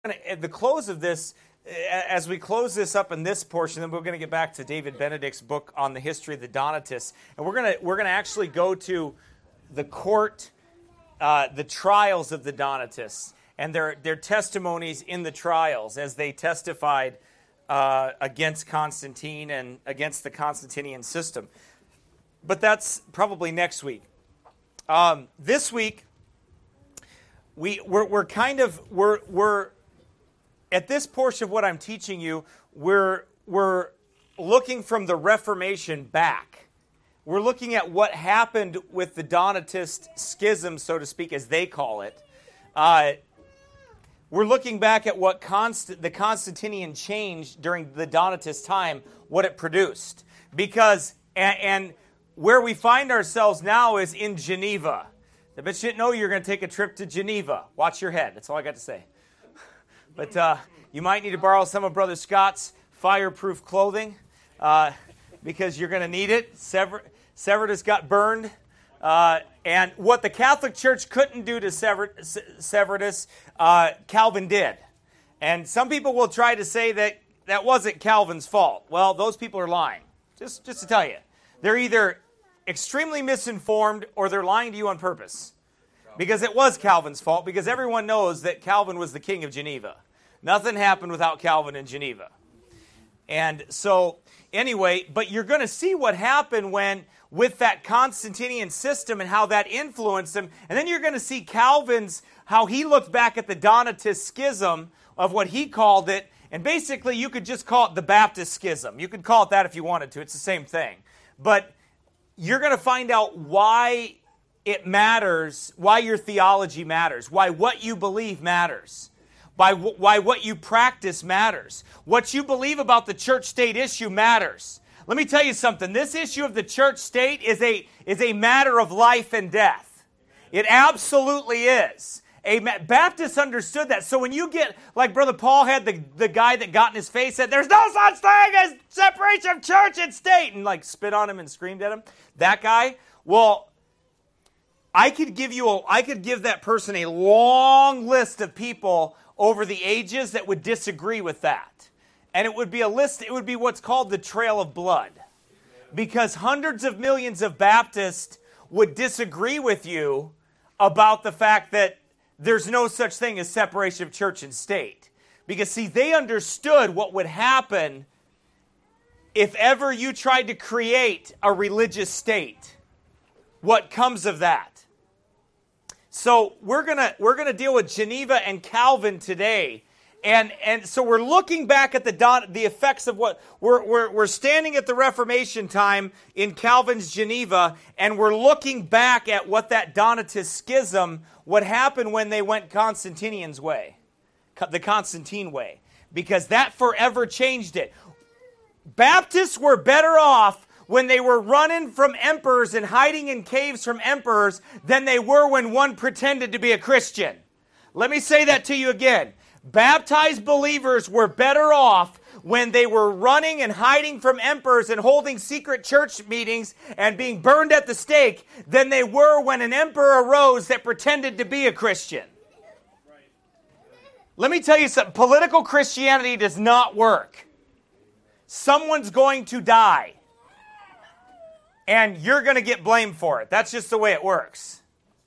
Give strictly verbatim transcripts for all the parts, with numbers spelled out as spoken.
At the close of this, as we close this up in this portion, then we're going to get back to David Benedict's book on the history of the Donatists, and we're going to we're going to actually go to the court, uh, the trials of the Donatists, and their their testimonies in the trials as they testified uh, against Constantine and against the Constantinian system. But that's probably next week. Um, this week, we we're, we're kind of we're we're. At this portion of what I'm teaching you, we're, we're looking from the Reformation back. We're looking at what happened with the Donatist schism, so to speak, as they call it. Uh, we're looking back at what Const- the Constantinian change during the Donatist time, what it produced. Because, and, and where we find ourselves now is in Geneva. I bet you didn't know you're going to take a trip to Geneva. Watch your head. That's all I got to say. But uh, you might need to borrow some of Brother Scott's fireproof clothing uh, because you're going to need it. Sever- Servetus got burned. Uh, and what the Catholic Church couldn't do to Sever- Servetus, uh, Calvin did. And some people will try to say that that wasn't Calvin's fault. Well, those people are lying. Just, just to tell you. They're either extremely misinformed or they're lying to you on purpose. Because it was Calvin's fault, because everyone knows that Calvin was the king of Geneva. Nothing happened without Calvin in Geneva. And so, anyway, but you're going to see what happened when, with that Constantinian system and how that influenced him. And then you're going to see Calvin's, how he looked back at the Donatist schism of what he called it. And basically, you could just call it the Baptist schism. You could call it that if you wanted to. It's the same thing. But you're going to find out why it matters, why your theology matters, why what you believe matters, why, why what you practice matters. What you believe about the church-state issue matters. Let me tell you something. This issue of the church-state is a, is a matter of life and death. It absolutely is. A, Baptists understood that. So when you get, like Brother Paul had the, the guy that got in his face, said, there's no such thing as separation of church and state, and like spit on him and screamed at him, that guy, well, I could give you a, I could give that person a long list of people over the ages that would disagree with that. And it would be a list, it would be what's called the trail of blood. Because hundreds of millions of Baptists would disagree with you about the fact that there's no such thing as separation of church and state. Because see, they understood what would happen if ever you tried to create a religious state. What comes of that? So we're gonna we're gonna deal with Geneva and Calvin today, and and so we're looking back at the Don, the effects of what we're we're we're standing at the Reformation time in Calvin's Geneva, and we're looking back at what that Donatist schism, what happened when they went Constantinian's way, the Constantine way, because that forever changed it. Baptists were better off when they were running from emperors and hiding in caves from emperors than they were when one pretended to be a Christian. Let me say that to you again. Baptized believers were better off when they were running and hiding from emperors and holding secret church meetings and being burned at the stake than they were when an emperor arose that pretended to be a Christian. Let me tell you something. Political Christianity does not work. Someone's going to die. And you're going to get blamed for it. That's just the way it works.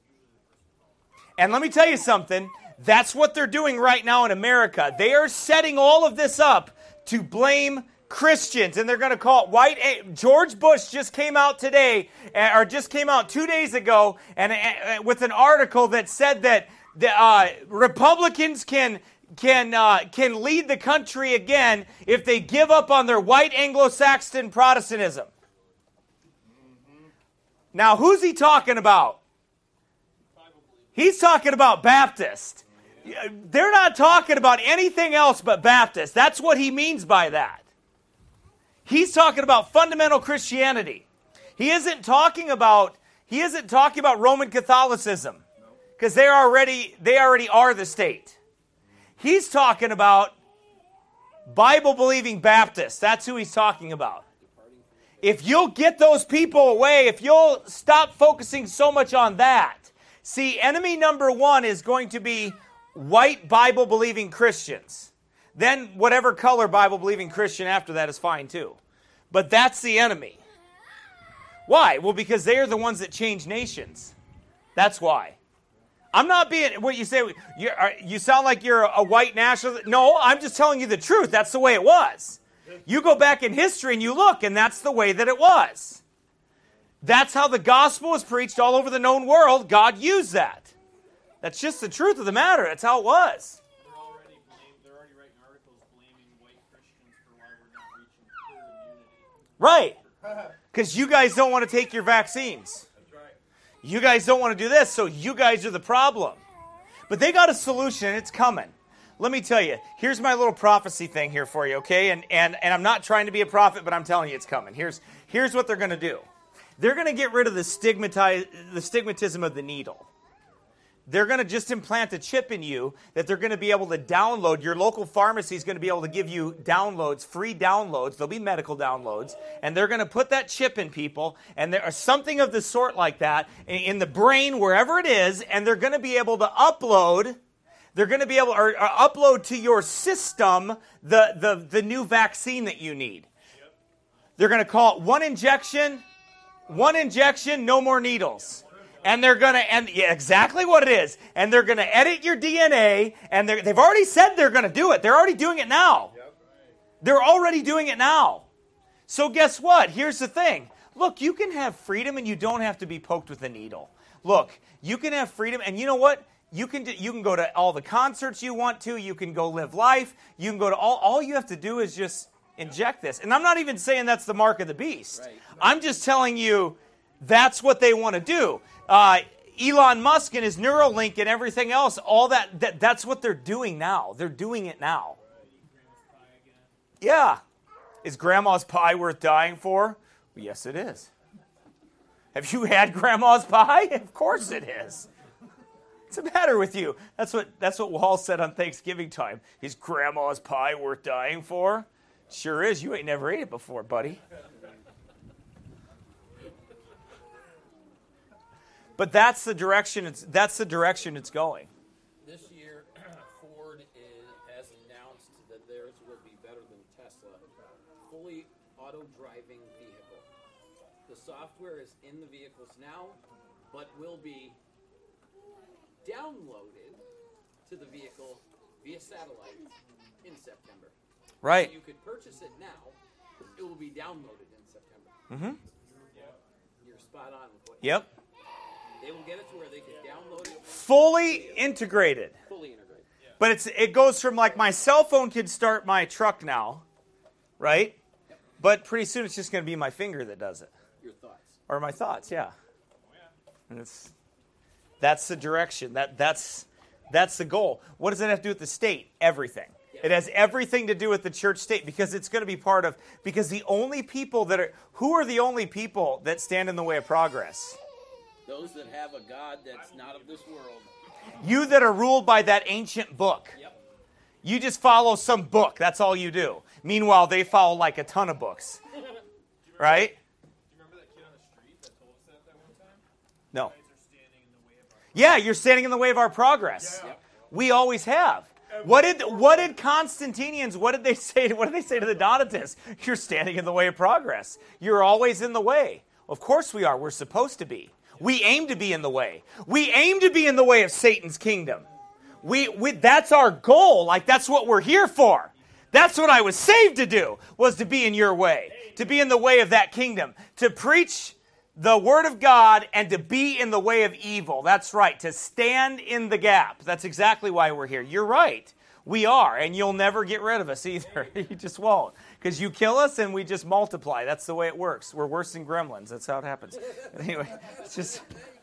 And let me tell you something. That's what they're doing right now in America. They are setting all of this up to blame Christians. And they're going to call it white. George Bush just came out today, or just came out two days ago, and with an article that said that the, uh, Republicans can can uh, can lead the country again if they give up on their white Anglo-Saxon Protestantism. Now, who's he talking about? He's talking about Baptist. They're not talking about anything else but Baptist. That's what he means by that. He's talking about fundamental Christianity. He isn't talking about he isn't talking about Roman Catholicism, because they already they already are the state. He's talking about Bible-believing Baptists. That's who he's talking about. If you'll get those people away, if you'll stop focusing so much on that. See, enemy number one is going to be white Bible-believing Christians. Then whatever color Bible-believing Christian after that is fine too. But that's the enemy. Why? Well, because they are the ones that change nations. That's why. I'm not being, what you say, you you sound like you're a white nationalist. No, I'm just telling you the truth. That's the way it was. You go back in history and you look, and that's the way that it was. That's how the gospel was preached all over the known world. God used that. That's just the truth of the matter. That's how it was. They're already, blamed, they're already writing articles blaming white Christians for why we're not reaching herd immunity. Right. Because you guys don't want to take your vaccines. That's right. You guys don't want to do this, so you guys are the problem. But they got a solution, and it's coming. Let me tell you, here's my little prophecy thing here for you, okay? And and and I'm not trying to be a prophet, but I'm telling you it's coming. Here's here's what they're going to do. They're going to get rid of the stigmatize, the stigmatism of the needle. They're going to just implant a chip in you that they're going to be able to download. Your local pharmacy is going to be able to give you downloads, free downloads. There'll be medical downloads. And they're going to put that chip in people, and there is something of the sort like that in the brain, wherever it is, and they're going to be able to upload, they're going to be able to or, or upload to your system the, the, the new vaccine that you need. Yep. They're going to call it one injection, one injection, no more needles. And they're going to, and yeah, exactly what it is. And they're going to edit your D N A, and they've already said they're going to do it. They're already doing it now. Yep. They're already doing it now. So guess what? Here's the thing. Look, you can have freedom, and you don't have to be poked with a needle. Look, you can have freedom, and you know what? You can you can go to all the concerts you want to. You can go live life. You can go to all, all you have to do is just inject this. And I'm not even saying that's the mark of the beast. Right. I'm just telling you that's what they want to do. Uh, Elon Musk and his Neuralink and everything else, all that, that, that's what they're doing now. They're doing it now. Yeah. Is grandma's pie worth dying for? Well, yes, it is. Have you had grandma's pie? Of course it is. What's the matter with you? That's what, that's what Wall said on Thanksgiving time. Is grandma's pie worth dying for? Sure is. You ain't never ate it before, buddy. But that's the direction it's that's the direction it's going. This year, Ford is, has announced that theirs will be better than Tesla. Fully auto-driving vehicle. The software is in the vehicles now, but will be downloaded to the vehicle via satellite in September. Right. So you could purchase it now. It will be downloaded in September. Mm-hmm. Yep. You're spot on with what Yep. They will get it to where they can download it. Fully integrated. Fully integrated. Yeah. But it's it goes from like my cell phone can start my truck now, right? Yep. But pretty soon it's just going to be my finger that does it. Your thoughts. Or my thoughts, yeah. Oh, yeah. And it's that's the direction. That that's that's the goal. What does it have to do with the state? Everything. Yeah. It has everything to do with the church state because it's going to be part of because the only people that are who are the only people that stand in the way of progress? Those that have a God that's not of this world. You that are ruled by that ancient book. Yep. You just follow some book. That's all you do. Meanwhile, they follow like a ton of books. Right? Do you remember that kid on the street that told us that that one time? No. You guys are standing in the way of our Yeah, you're standing in the way of our progress. Yeah. We always have. What did what did Constantinians, what did they say what did they say to the Donatists? You're standing in the way of progress. You're always in the way. Of course we are. We're supposed to be. We aim to be in the way. We aim to be in the way of Satan's kingdom. We, we that's our goal. Like that's what we're here for. That's what I was saved to do, was to be in your way, to be in the way of that kingdom, to preach the word of God and to be in the way of evil. That's right, to stand in the gap. That's exactly why we're here. You're right. We are, and you'll never get rid of us either. You just won't. Because you kill us and we just multiply. That's the way it works. We're worse than gremlins. That's how it happens. But anyway, it's just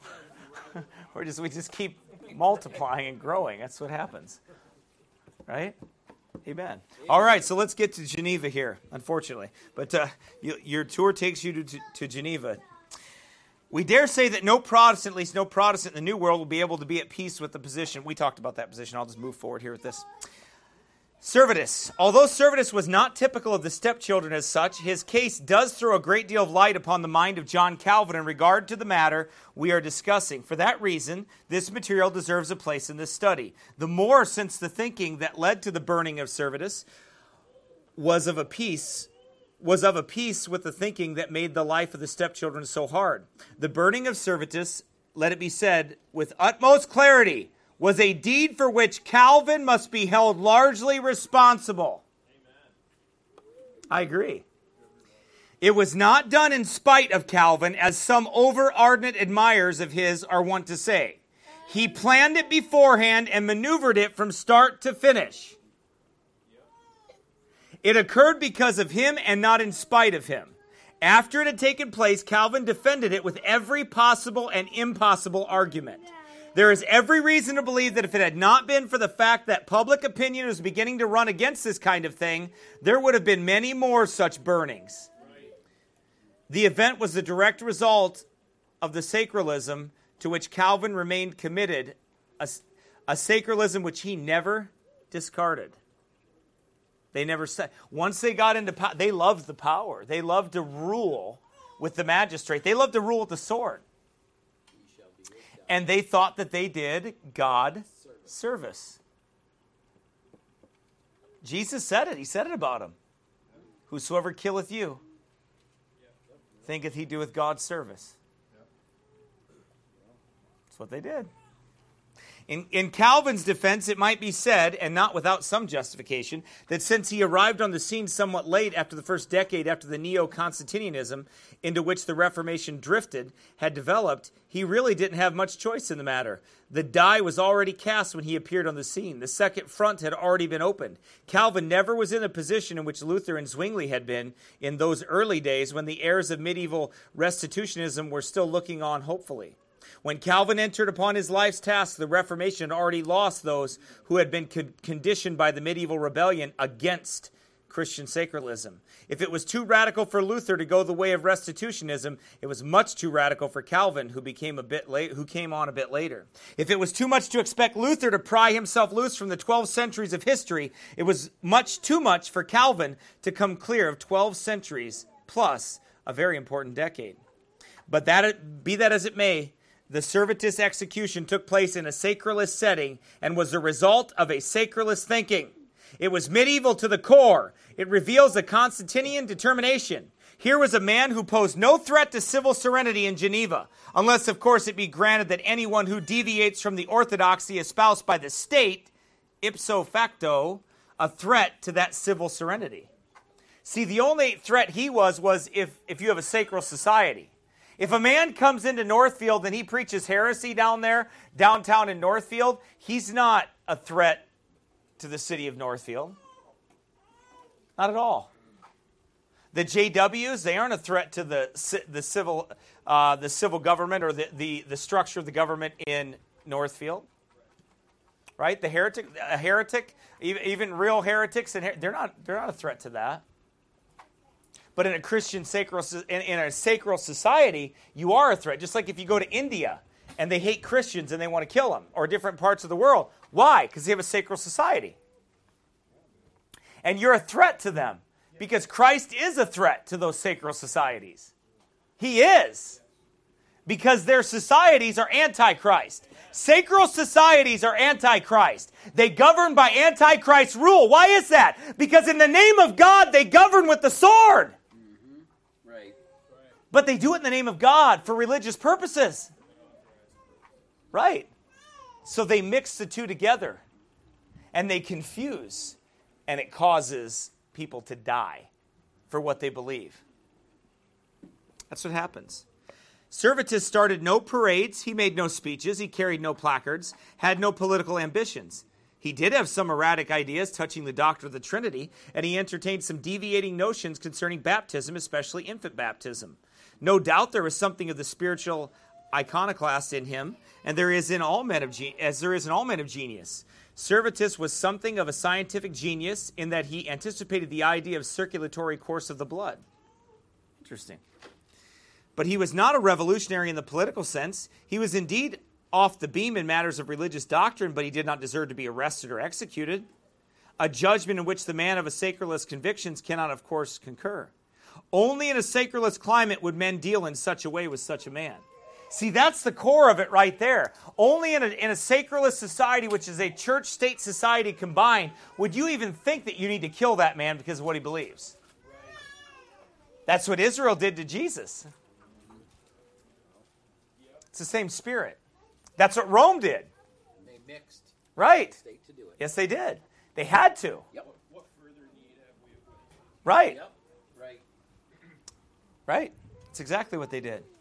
we're just we just keep multiplying and growing. That's what happens. Right? Amen. All right, so let's get to Geneva here, unfortunately. But uh, you, your tour takes you to, to, to Geneva. We dare say that no Protestant, at least no Protestant in the New World, will be able to be at peace with the position. We talked about that position. I'll just move forward here with this. Servetus. Although Servetus was not typical of the stepchildren as such, his case does throw a great deal of light upon the mind of John Calvin in regard to the matter we are discussing. For that reason, this material deserves a place in this study. The more since the thinking that led to the burning of Servetus was of a piece was of a piece with the thinking that made the life of the stepchildren so hard. The burning of Servetus, let it be said with utmost clarity, was a deed for which Calvin must be held largely responsible. Amen. I agree. It was not done in spite of Calvin, as some over-ardent admirers of his are wont to say. He planned it beforehand and maneuvered it from start to finish. It occurred because of him and not in spite of him. After it had taken place, Calvin defended it with every possible and impossible argument. There is every reason to believe that if it had not been for the fact that public opinion was beginning to run against this kind of thing, there would have been many more such burnings. Right. The event was the direct result of the sacralism to which Calvin remained committed, a, a sacralism which he never discarded. They never said, once they got into power, they loved the power. They loved to rule with the magistrate. They loved to rule with the sword. And they thought that they did God service. Jesus said it. He said it about him. Whosoever killeth you, thinketh he doeth God service. That's what they did. In, in Calvin's defense, it might be said, and not without some justification, that since he arrived on the scene somewhat late after the first decade after the Neo-Constantinianism into which the Reformation drifted had developed, he really didn't have much choice in the matter. The die was already cast when he appeared on the scene. The second front had already been opened. Calvin never was in a position in which Luther and Zwingli had been in those early days when the heirs of medieval restitutionism were still looking on hopefully. When Calvin entered upon his life's task, the Reformation had already lost those who had been con- conditioned by the medieval rebellion against Christian sacralism. If it was too radical for Luther to go the way of restitutionism, it was much too radical for Calvin, who became a bit late, who came on a bit later. If it was too much to expect Luther to pry himself loose from the twelve centuries of history, it was much too much for Calvin to come clear of twelve centuries plus a very important decade. But that be that as it may, the Servetus execution took place in a sacralist setting and was the result of a sacralist thinking. It was medieval to the core. It reveals a Constantinian determination. Here was a man who posed no threat to civil serenity in Geneva, unless, of course, it be granted that anyone who deviates from the orthodoxy espoused by the state, ipso facto, a threat to that civil serenity. See, the only threat he was was if, if you have a sacral society. If a man comes into Northfield and he preaches heresy down there, downtown in Northfield, he's not a threat to the city of Northfield. Not at all. The J Ws, they aren't a threat to the the civil uh, the civil government or the, the, the structure of the government in Northfield. Right? The heretic, a heretic, even, even real heretics, and her- they're not they're not a threat to that. But in a Christian sacral, in, in a sacral society, you are a threat. Just like if you go to India and they hate Christians and they want to kill them, or different parts of the world. Why? Because they have a sacral society. And you're a threat to them because Christ is a threat to those sacral societies. He is. Because their societies are anti-Christ. Sacral societies are anti-Christ. They govern by anti-Christ rule. Why is that? Because in the name of God, they govern with the sword. But they do it in the name of God for religious purposes. Right. So they mix the two together. And they confuse. And it causes people to die for what they believe. That's what happens. Servetus started no parades. He made no speeches. He carried no placards. Had no political ambitions. He did have some erratic ideas touching the doctrine of the Trinity. And he entertained some deviating notions concerning baptism, especially infant baptism. No doubt there was something of the spiritual iconoclast in him, and there is in all men of ge- as there is in all men of genius. Servetus was something of a scientific genius in that he anticipated the idea of circulatory course of the blood. Interesting. But he was not a revolutionary in the political sense. He was indeed off the beam in matters of religious doctrine, but he did not deserve to be arrested or executed. a judgment in which the man of a sacralist convictions cannot, of course, concur. Only in a sacralist climate would men deal in such a way with such a man. See, that's the core of it right there. Only in a, in a sacralist society, which is a church-state society combined, would you even think that you need to kill that man because of what he believes. That's what Israel did to Jesus. It's the same spirit. That's what Rome did. They mixed. Right. State to do it. Yes, they did. They had to. Yep. What, what further need have we of witness? Right. Yep. Right. Right. That's exactly what they did.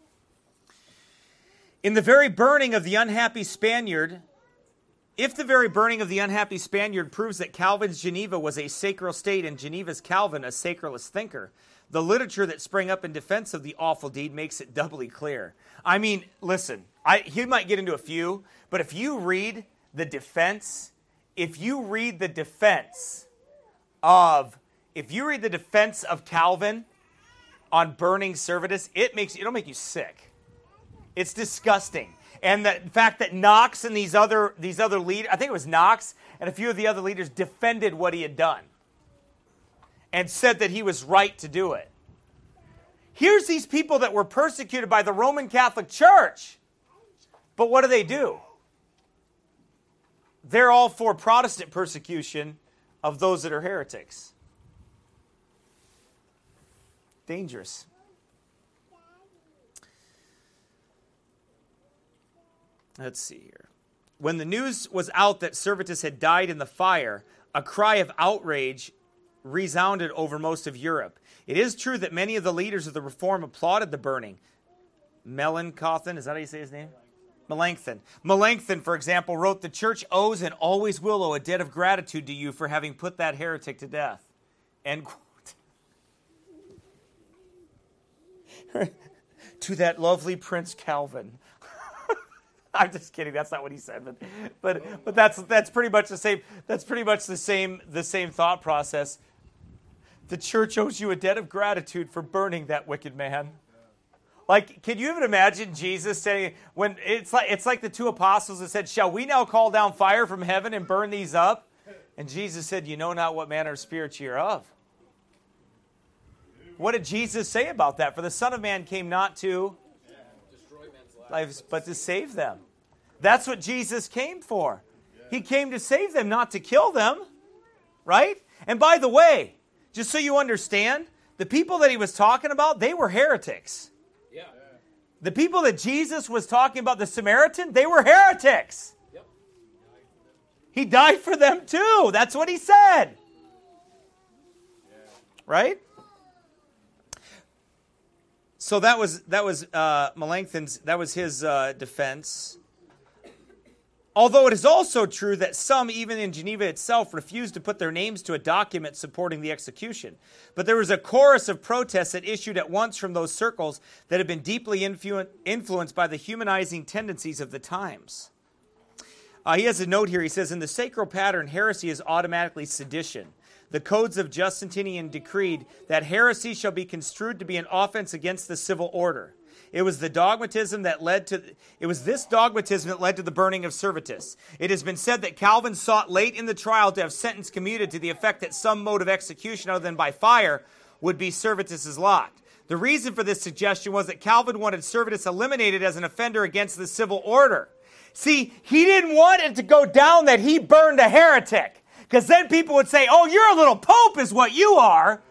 In the very burning of the unhappy Spaniard, if the very burning of the unhappy Spaniard proves that Calvin's Geneva was a sacral state and Geneva's Calvin a sacralist thinker, the literature that sprang up in defense of the awful deed makes it doubly clear. I mean, listen, I, he might get into a few, but if you read the defense, if you read the defense of, if you read the defense of Calvin on burning Servetus, it makes, it'll make you sick. It's disgusting. And the fact that Knox and these other these other leaders, I think it was Knox and a few of the other leaders defended what he had done and said that he was right to do it. Here's these people that were persecuted by the Roman Catholic Church. But what do they do? They're all for Protestant persecution of those that are heretics. Dangerous. Let's see here. When the news was out that Servetus had died in the fire, a cry of outrage resounded over most of Europe. It is true that many of the leaders of the reform applauded the burning. Melanchthon, is that how you say his name? Melanchthon. Melanchthon, for example, wrote, "The church owes and always will owe a debt of gratitude to you for having put that heretic to death." End quote. To that lovely Prince Calvin. I'm just kidding. That's not what he said, but but but that's that's pretty much the same. That's pretty much the same the same thought process. The church owes you a debt of gratitude for burning that wicked man. Like, can you even imagine Jesus saying, when it's like it's like the two apostles that said, "Shall we now call down fire from heaven and burn these up?" And Jesus said, "You know not what manner of spirit ye are of." What did Jesus say about that? For the Son of Man came not to lives, but to save them. That's what Jesus came for. He came to save them, not to kill them. Right? And by the way, just so you understand, the people that he was talking about, they were heretics. Yeah. The people that Jesus was talking about, the Samaritan, they were heretics. Yep. He died for them too. That's what he said. Right? So that was that was uh, Melanchthon's, that was his uh, defense. Although it is also true that some, even in Geneva itself, refused to put their names to a document supporting the execution. But there was a chorus of protests that issued at once from those circles that had been deeply influ- influenced by the humanizing tendencies of the times. Uh, he has a note here. He says, in the sacral pattern, heresy is automatically sedition. The codes of Justinian decreed that heresy shall be construed to be an offense against the civil order. It was the dogmatism that led to it was this dogmatism that led to the burning of Servetus. It has been said that Calvin sought late in the trial to have sentence commuted to the effect that some mode of execution other than by fire would be Servetus's lot. The reason for this suggestion was that Calvin wanted Servetus eliminated as an offender against the civil order. See, he didn't want it to go down that he burned a heretic. Because then people would say, "Oh, you're a little pope is what you are."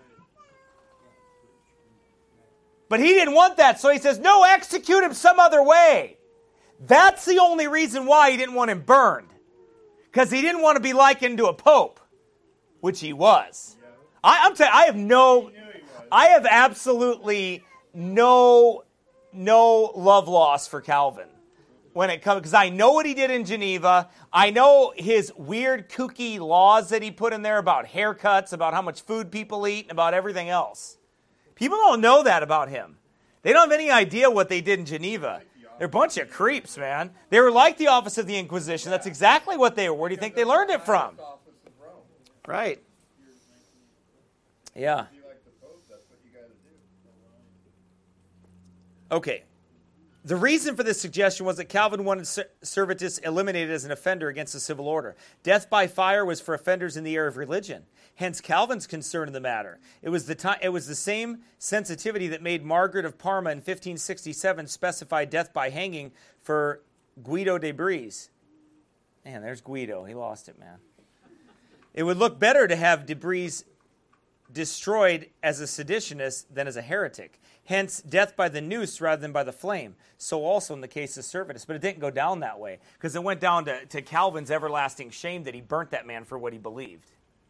But he didn't want that, so he says, "No, execute him some other way." That's the only reason why he didn't want him burned. Because he didn't want to be likened to a pope, which he was. I, I'm telling you, I have no, I have absolutely no, no love lost for Calvin. When it comes, because I know what he did in Geneva. I know his weird, kooky laws that he put in there about haircuts, about how much food people eat, and about everything else. People don't know that about him. They don't have any idea what they did in Geneva. They're a bunch of creeps, man. They were like the office of the Inquisition. That's exactly what they were. Where do you think they learned it from? Right. Yeah. Okay. The reason for this suggestion was that Calvin wanted Servetus eliminated as an offender against the civil order. Death by fire was for offenders in the area of religion. Hence Calvin's concern in the matter. It was the time, it was the same sensitivity that made Margaret of Parma in fifteen sixty-seven specify death by hanging for Guido de Brise. Man, there's Guido. He lost it, man. It would look better to have de Brise destroyed as a seditionist than as a heretic. Hence, death by the noose rather than by the flame. So also in the case of Servetus. But it didn't go down that way, because it went down to, to Calvin's everlasting shame that he burnt that man for what he believed.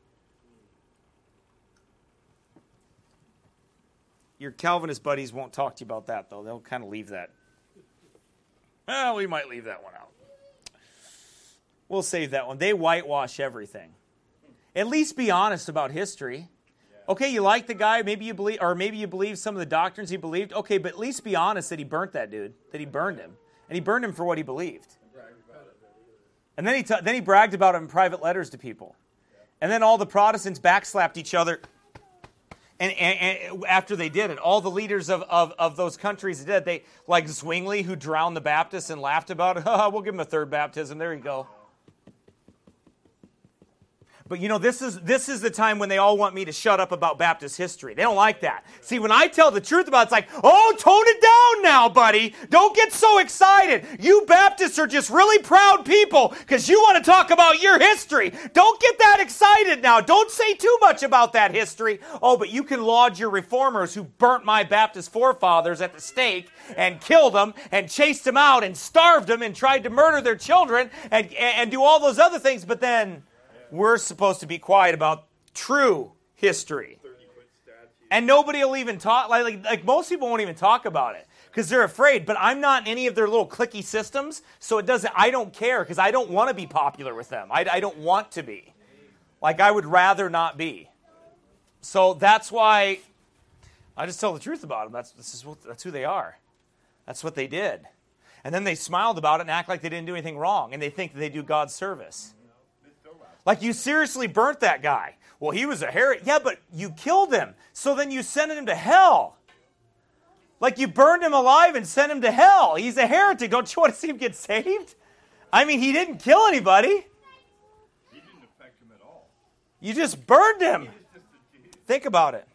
Your Calvinist buddies won't talk to you about that, though. They'll kind of leave that. Well, we might leave that one out. We'll save that one. They whitewash everything. At least be honest about history. Okay, you like the guy, maybe you believe, or maybe you believe some of the doctrines he believed. Okay, but at least be honest that he burnt that dude, that he burned him, and he burned him for what he believed. And then he t- then he bragged about it in private letters to people, and then all the Protestants backslapped each other. And, and, and after they did it, all the leaders of, of, of those countries did. They like Zwingli, who drowned the Baptists and laughed about it. Oh, we'll give him a third baptism. There you go. But you know, this is this is the time when they all want me to shut up about Baptist history. They don't like that. See, when I tell the truth about it, it's like, oh, tone it down now, buddy. Don't get so excited. You Baptists are just really proud people because you want to talk about your history. Don't get that excited now. Don't say too much about that history. Oh, but you can laud your reformers who burnt my Baptist forefathers at the stake and killed them and chased them out and starved them and tried to murder their children and, and do all those other things. But then we're supposed to be quiet about true history. And nobody will even talk, like, like, like most people won't even talk about it because they're afraid. But I'm not in any of their little cliquey systems, so it doesn't, I don't care because I don't want to be popular with them. I, I don't want to be. Like, I would rather not be. So that's why I just tell the truth about them. That's, this is what, that's who they are. That's what they did. And then they smiled about it and act like they didn't do anything wrong, and they think that they do God's service. Like, you seriously burnt that guy. Well, he was a heretic. Yeah, but you killed him. So then you sent him to hell. Like, you burned him alive and sent him to hell. He's a heretic. Don't you want to see him get saved? I mean, he didn't kill anybody. He didn't affect him at all. You just burned him. Think about it.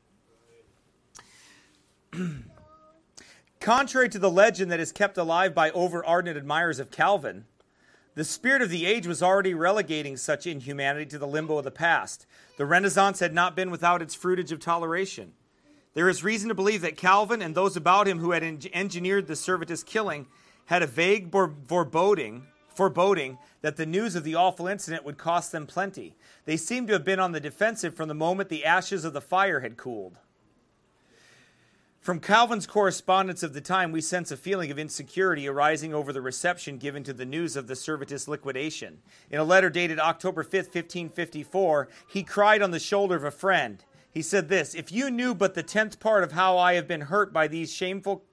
Contrary to the legend that is kept alive by over-ardent admirers of Calvin, the spirit of the age was already relegating such inhumanity to the limbo of the past. The Renaissance had not been without its fruitage of toleration. There is reason to believe that Calvin and those about him who had en- engineered the Servetus killing had a vague bor- foreboding, foreboding that the news of the awful incident would cost them plenty. They seemed to have been on the defensive from the moment the ashes of the fire had cooled. From Calvin's correspondence of the time, we sense a feeling of insecurity arising over the reception given to the news of the Servetus liquidation. In a letter dated October fifth, fifteen fifty-four, he cried on the shoulder of a friend. He said this, "If you knew but the tenth part of how I have been hurt by these shameful..."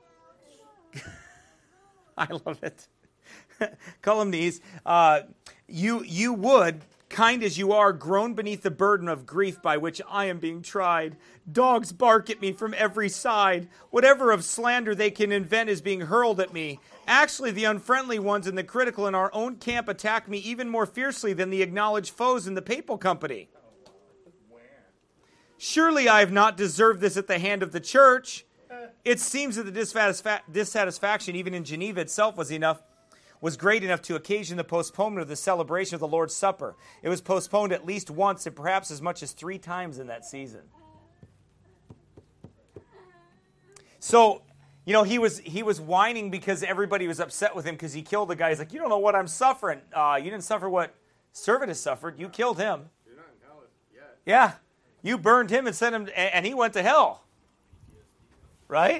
I love it. Calumnies. Uh, you, you would... kind as you are, groan beneath the burden of grief by which I am being tried. Dogs bark at me from every side. Whatever of slander they can invent is being hurled at me. Actually, the unfriendly ones and the critical in our own camp attack me even more fiercely than the acknowledged foes in the papal company. Surely I have not deserved this at the hand of the church. It seems that the dissatisfa- dissatisfaction, even in Geneva itself, was enough was great enough to occasion the postponement of the celebration of the Lord's Supper. It was postponed at least once and perhaps as much as three times in that season. So, you know, he was he was whining because everybody was upset with him because he killed the guy. He's like, you don't know what I'm suffering. Uh, you didn't suffer what Servetus suffered. You killed him. You're not in hell yet. Yeah. You burned him and sent him, and he went to hell. Right?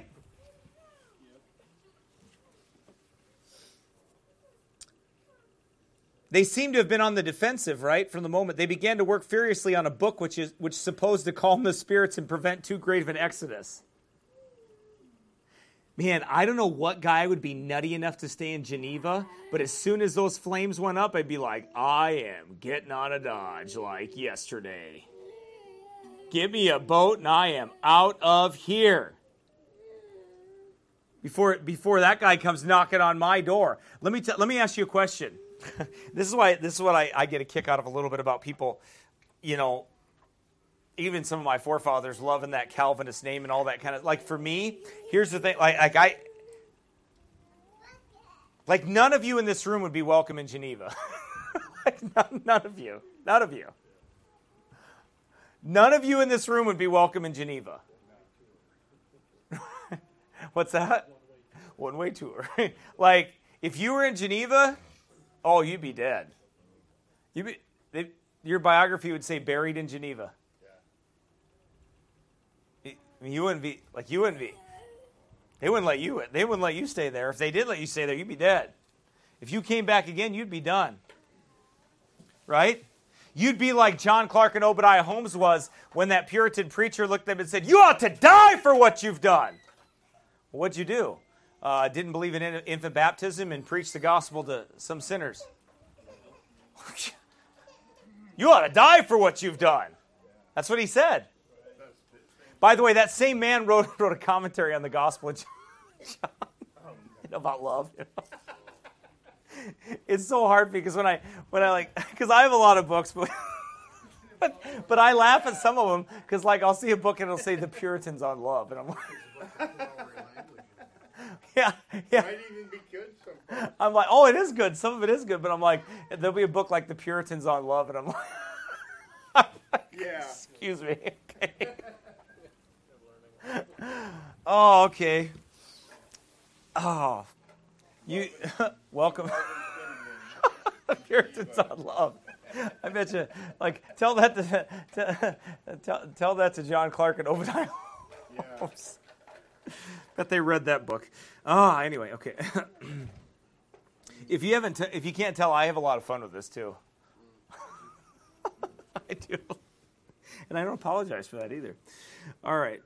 They seem to have been on the defensive, right, from the moment. They began to work furiously on a book which is which is supposed to calm the spirits and prevent too great of an exodus. Man, I don't know what guy would be nutty enough to stay in Geneva, but as soon as those flames went up, I'd be like, I am getting on a Dodge like yesterday. Give me a boat and I am out of here. before before that guy comes knocking on my door. Let me t- let me ask you a question. This is why this is what I, I get a kick out of a little bit about people, you know, even some of my forefathers loving that Calvinist name and all that kind of, like, for me, here's the thing, like, like I, like none of you in this room would be welcome in Geneva. Like none, none of you, none of you. None of you in this room would be welcome in Geneva. What's that? One-way tour. Like, if you were in Geneva, oh, you'd be dead. You'd be, they, your biography would say buried in Geneva. I mean, you wouldn't be, like, you wouldn't be. They wouldn't let you, they wouldn't let you stay there. If they did let you stay there, you'd be dead. If you came back again, you'd be done. Right? You'd be like John Clark and Obadiah Holmes was when that Puritan preacher looked at him and said, "You ought to die for what you've done." Well, what'd you do? Uh, didn't believe in infant baptism and preached the gospel to some sinners. You ought to die for what you've done. That's what he said. By the way, that same man wrote, wrote a commentary on the gospel of John about love. You know? It's so hard because when I when I like because I have a lot of books, but but, but I laugh at some of them because, like, I'll see a book and it'll say the Puritans on love, and I'm like, yeah, yeah. Might even be good sometimes. I'm like, oh, it is good. Some of it is good, but I'm like, there'll be a book like the Puritans on love, and I'm like, Yeah. excuse me. Okay. Oh, okay. Oh, you welcome. Puritans on love. I bet you, like, tell that to, to tell, tell that to John Clark and Obadiah Holmes. Yeah. Bet they read that book. Ah, anyway, okay. If you haven't, t- if you can't tell, I have a lot of fun with this too. I do, and I don't apologize for that either. All right.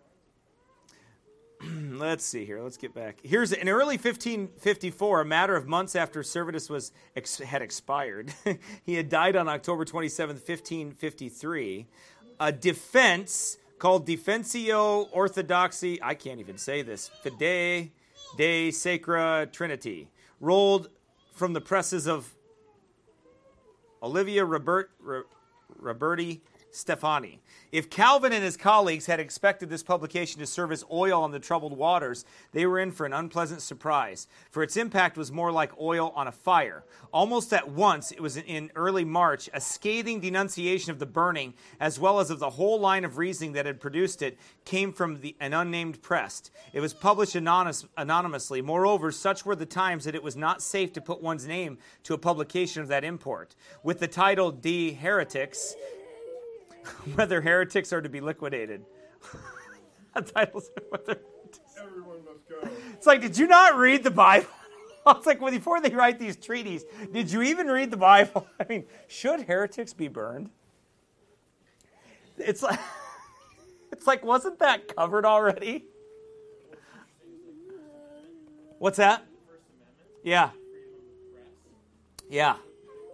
Let's see here. Let's get back. Here's in early fifteen fifty-four, a matter of months after Servetus was ex- had expired. He had died on October twenty-seventh, fifteen fifty-three. A defense called Defensio Orthodoxi, I can't even say this, Fidei de Sacra Trinity, rolled from the presses of Olivia Robert, Roberti Stefani. If Calvin and his colleagues had expected this publication to serve as oil on the troubled waters, they were in for an unpleasant surprise, for its impact was more like oil on a fire. Almost at once, it was in early March, a scathing denunciation of the burning, as well as of the whole line of reasoning that had produced it, came from the, an unnamed press. It was published anonymous, anonymously. Moreover, such were the times that it was not safe to put one's name to a publication of that import. With the title De Heretics, whether heretics are to be liquidated. Titles whether Everyone must go. It's like, did you not read the Bible? It's like, well, before they write these treaties, did you even read the Bible? I mean, should heretics be burned? It's like, it's like, wasn't that covered already? What's that? Yeah. Yeah.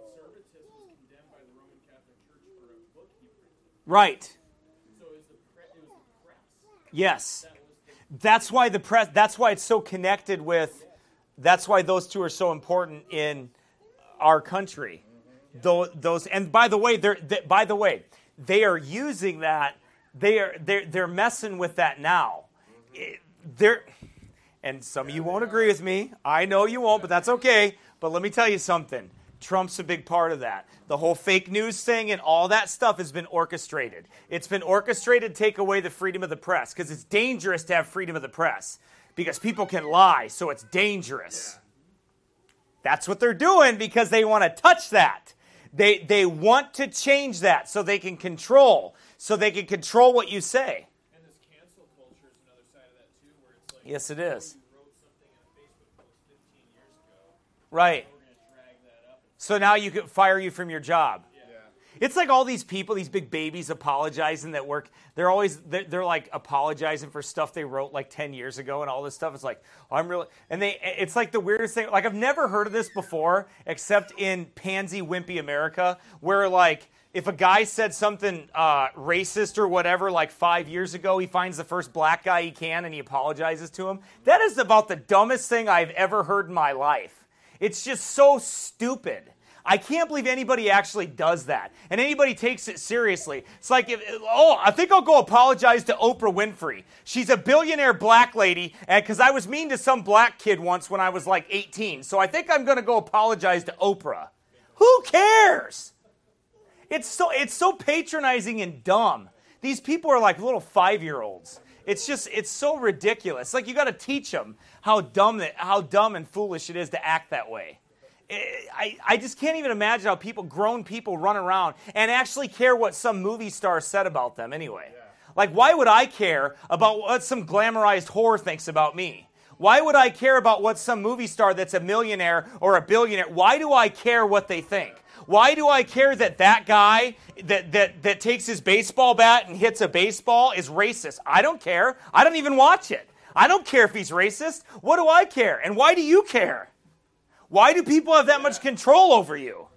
Right. So it was the pre- it was the press. Yes. That's why the press. That's why it's so connected with. That's why those two are so important in our country. Those, those and by the way, they're they, by the way, they are using that. They are they're they're messing with that now. They're, and some of you won't agree with me. I know you won't, but that's okay. But let me tell you something. Trump's a big part of that. The whole fake news thing and all that stuff has been orchestrated. It's been orchestrated to take away the freedom of the press because it's dangerous to have freedom of the press because people can lie, so it's dangerous. Yeah. That's what they're doing because they want to touch that. They they want to change that so they can control, so they can control what you say. And this cancel culture is another side of that too, where it's like, yes, it is. You wrote something in a Facebook post fifteen years ago. Right. So now you can fire you from your job. Yeah. It's like all these people, these big babies apologizing that work. They're always, they're, they're like apologizing for stuff they wrote like ten years ago and all this stuff. It's like, oh, I'm really, and they, it's like the weirdest thing. Like I've never heard of this before except in pansy wimpy America where like if a guy said something uh, racist or whatever like five years ago, he finds the first black guy he can and he apologizes to him. That is about the dumbest thing I've ever heard in my life. It's just so stupid. I can't believe anybody actually does that. And anybody takes it seriously. It's like, if, oh, I think I'll go apologize to Oprah Winfrey. She's a billionaire black lady, and because I was mean to some black kid once when I was like eighteen. So I think I'm going to go apologize to Oprah. Who cares? It's so it's so patronizing and dumb. These people are like little five-year-olds. It's just, it's so ridiculous. Like, you got to teach them how dumb that, how dumb and foolish it is to act that way. I, I just can't even imagine how people, grown people, run around and actually care what some movie star said about them anyway. Yeah. Like, why would I care about what some glamorized whore thinks about me? Why would I care about what some movie star that's a millionaire or a billionaire, why do I care what they think? Why do I care that that guy that, that, that takes his baseball bat and hits a baseball is racist? I don't care. I don't even watch it. I don't care if he's racist. What do I care? And why do you care? Why do people have that much control over you?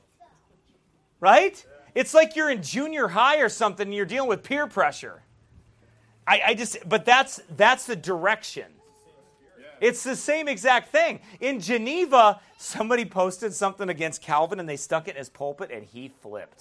Right? It's like you're in junior high or something and you're dealing with peer pressure. I, I just, but that's that's the direction. It's the same exact thing. In Geneva, somebody posted something against Calvin and they stuck it in his pulpit and he flipped.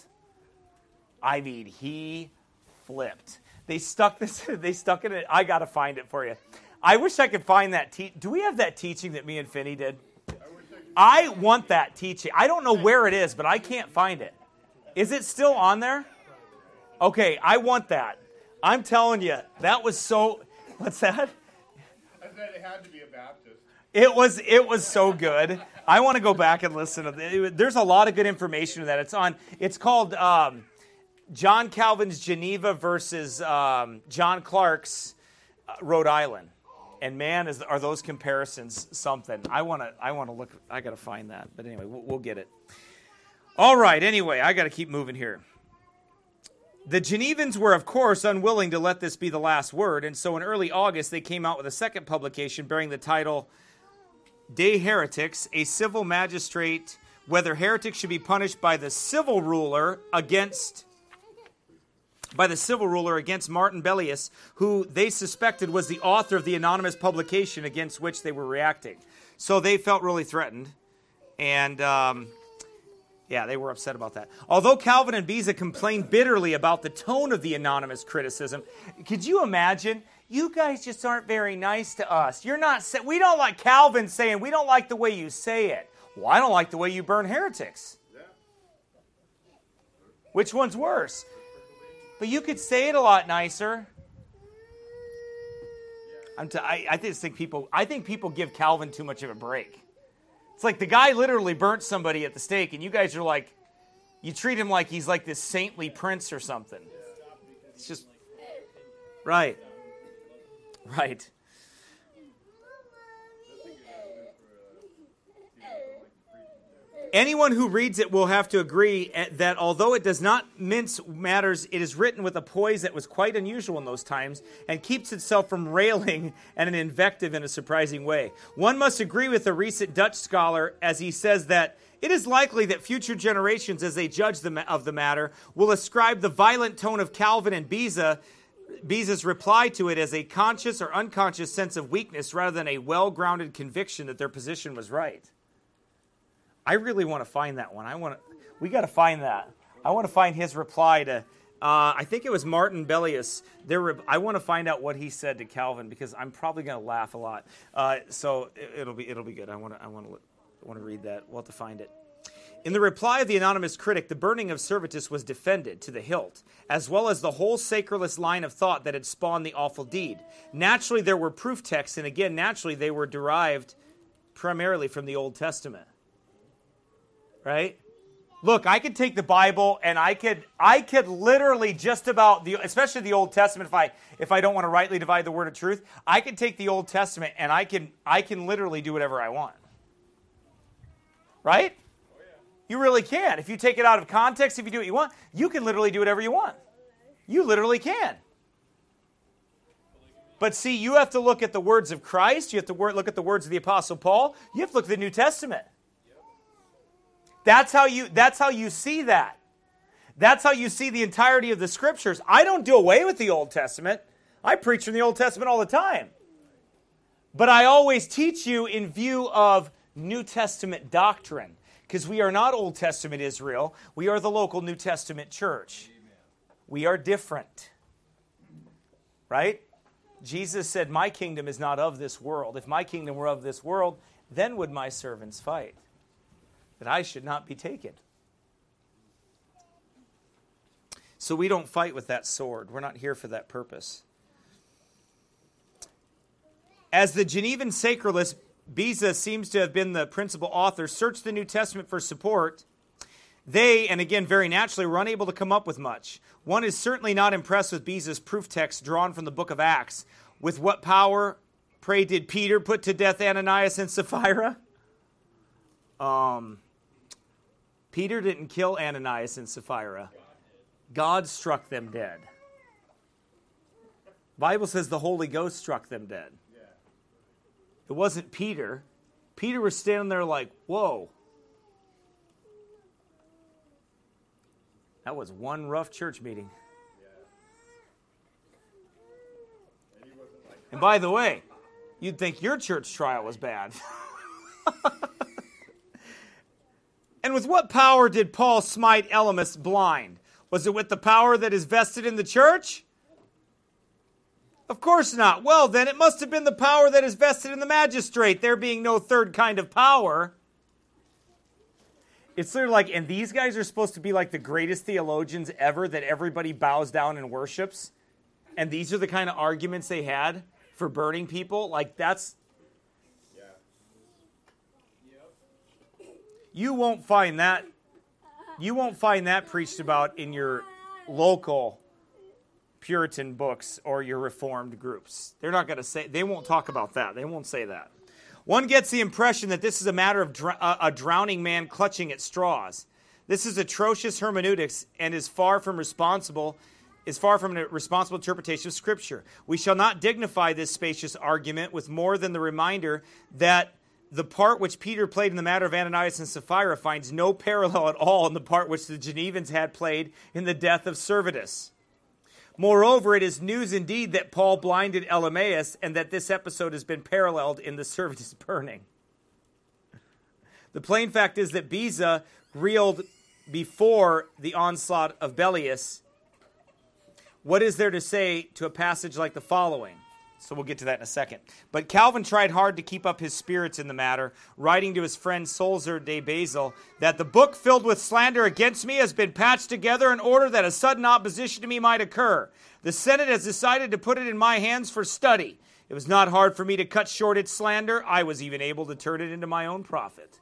I mean, he flipped. They stuck this, they stuck it in, I got to find it for you. I wish I could find that. Te- Do we have that teaching that me and Finney did? I want that teaching. I don't know where it is, but I can't find it. Is it still on there? Okay, I want that. I'm telling you, that was so... What's that? I said it had to be a Baptist. It was it was so good. I want to go back and listen to it. There's a lot of good information in that. It's on. It's called um, John Calvin's Geneva versus um, John Clark's uh, Rhode Island. And man, is are those comparisons something? I want to. I want to look. I got to find that. But anyway, we'll, we'll get it. All right. Anyway, I got to keep moving here. The Genevans were, of course, unwilling to let this be the last word, and so in early August they came out with a second publication bearing the title De Heretics, a civil magistrate, whether heretics should be punished by the civil ruler against by the civil ruler against Martin Bellius, who they suspected was the author of the anonymous publication against which they were reacting. So they felt really threatened, and um, yeah, they were upset about that. Although Calvin and Beza complained bitterly about the tone of the anonymous criticism, could you imagine? You guys just aren't very nice to us. You're not. Sa- we don't like Calvin saying we don't like the way you say it. Well, I don't like the way you burn heretics. Which one's worse? But you could say it a lot nicer. I'm t- I, I just think people. I think people give Calvin too much of a break. It's like the guy literally burnt somebody at the stake, and you guys are like, you treat him like he's like this saintly prince or something. It's just right, right. Anyone who reads it will have to agree that although it does not mince matters, it is written with a poise that was quite unusual in those times and keeps itself from railing and an invective in a surprising way. One must agree with a recent Dutch scholar as he says that it is likely that future generations, as they judge the, of the matter, will ascribe the violent tone of Calvin and Beza, Beza's reply to it as a conscious or unconscious sense of weakness rather than a well-grounded conviction that their position was right. I really want to find that one. I want to. We got to find that. I want to find his reply to. Uh, I think it was Martin Bellius. There were, I want to find out what he said to Calvin because I'm probably going to laugh a lot. Uh, so it, it'll be it'll be good. I want to I want to I want to read that. We'll have to find it. In the reply of the anonymous critic, the burning of Servetus was defended to the hilt, as well as the whole sacralist line of thought that had spawned the awful deed. Naturally, there were proof texts, and again, naturally, they were derived primarily from the Old Testament. Right? Look, I could take the Bible and I could I could literally just about the especially the Old Testament if I if I don't want to rightly divide the word of truth, I could take the Old Testament and I can I can literally do whatever I want. Right? Oh, yeah. You really can. If you take it out of context, if you do what you want, you can literally do whatever you want. You literally can. But see, you have to look at the words of Christ, you have to look at the words of the Apostle Paul, you have to look at the New Testament. That's how you that's how you see that. That's how you see the entirety of the Scriptures. I don't do away with the Old Testament. I preach from the Old Testament all the time. But I always teach you in view of New Testament doctrine, because we are not Old Testament Israel. We are the local New Testament church. We are different. Right? Jesus said, my kingdom is not of this world. If my kingdom were of this world, then would my servants fight, that I should not be taken. So we don't fight with that sword. We're not here for that purpose. As the Genevan sacralist, Beza seems to have been the principal author, searched the New Testament for support. They, and again very naturally, were unable to come up with much. One is certainly not impressed with Beza's proof text drawn from the book of Acts. With what power, pray, did Peter put to death Ananias and Sapphira? Um, Peter didn't kill Ananias and Sapphira. God struck them dead. Bible says the Holy Ghost struck them dead. It wasn't Peter. Peter was standing there like, whoa. That was one rough church meeting. And by the way, you'd think your church trial was bad. And with what power did Paul smite Elymas blind? Was it with the power that is vested in the church? Of course not. Well, then it must have been the power that is vested in the magistrate, there being no third kind of power. It's sort of like, and these guys are supposed to be like the greatest theologians ever that everybody bows down and worships. And these are the kind of arguments they had for burning people. Like, that's... Yeah. You won't find that, you won't find that preached about in your local Puritan books or your Reformed groups. They're not going to say, they won't talk about that. They won't say that. One gets the impression that this is a matter of dr- a drowning man clutching at straws. This is atrocious hermeneutics and is far from responsible, is far from a responsible interpretation of Scripture. We shall not dignify this spacious argument with more than the reminder that the part which Peter played in the matter of Ananias and Sapphira finds no parallel at all in the part which the Genevans had played in the death of Servetus. Moreover, it is news indeed that Paul blinded Elymas and that this episode has been paralleled in the Servetus burning. The plain fact is that Beza reeled before the onslaught of Bellius. What is there to say to a passage like the following? So we'll get to that in a second. But Calvin tried hard to keep up his spirits in the matter, writing to his friend Sulzer de Basel that the book filled with slander against me has been patched together in order that a sudden opposition to me might occur. The Senate has decided to put it in my hands for study. It was not hard for me to cut short its slander. I was even able to turn it into my own profit.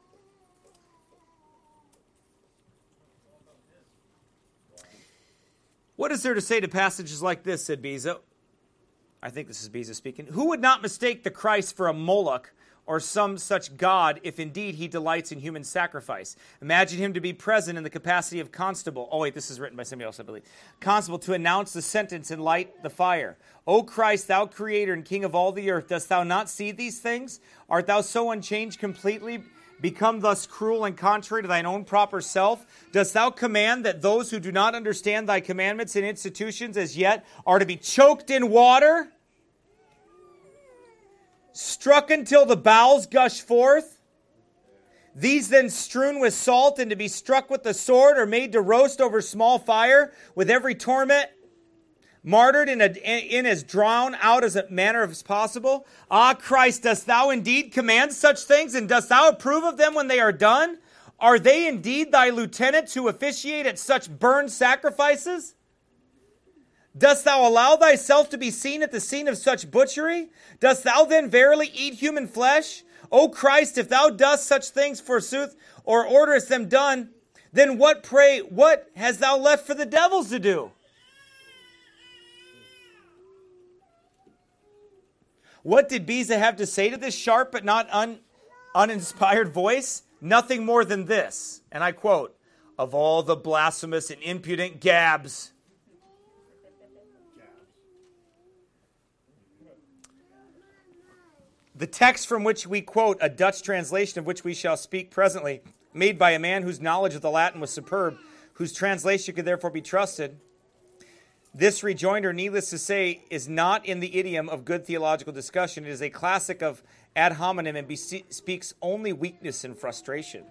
What is there to say to passages like this, said Beza? I think this is Beza speaking. Who would not mistake the Christ for a Moloch or some such god if indeed he delights in human sacrifice? Imagine him to be present in the capacity of constable. Oh, wait, this is written by somebody else, I believe. Constable to announce the sentence and light the fire. O Christ, thou creator and king of all the earth, dost thou not see these things? Art thou so unchanged completely, become thus cruel and contrary to thine own proper self? Dost thou command that those who do not understand thy commandments and institutions as yet are to be choked in water, struck until the bowels gush forth? These then strewn with salt and to be struck with the sword or made to roast over small fire with every torment, martyred in, a, in as drawn out as a manner as possible? Ah, Christ, dost thou indeed command such things, and dost thou approve of them when they are done? Are they indeed thy lieutenants who officiate at such burnt sacrifices? Dost thou allow thyself to be seen at the scene of such butchery? Dost thou then verily eat human flesh? O Christ, if thou dost such things forsooth, or orderest them done, then what, pray, what hast thou left for the devils to do? What did Beza have to say to this sharp but not un, uninspired voice? Nothing more than this, and I quote, of all the blasphemous and impudent gabs. The text from which we quote, a Dutch translation of which we shall speak presently, made by a man whose knowledge of the Latin was superb, whose translation could therefore be trusted. This rejoinder, needless to say, is not in the idiom of good theological discussion. It is a classic of ad hominem and bespeaks only weakness and frustration.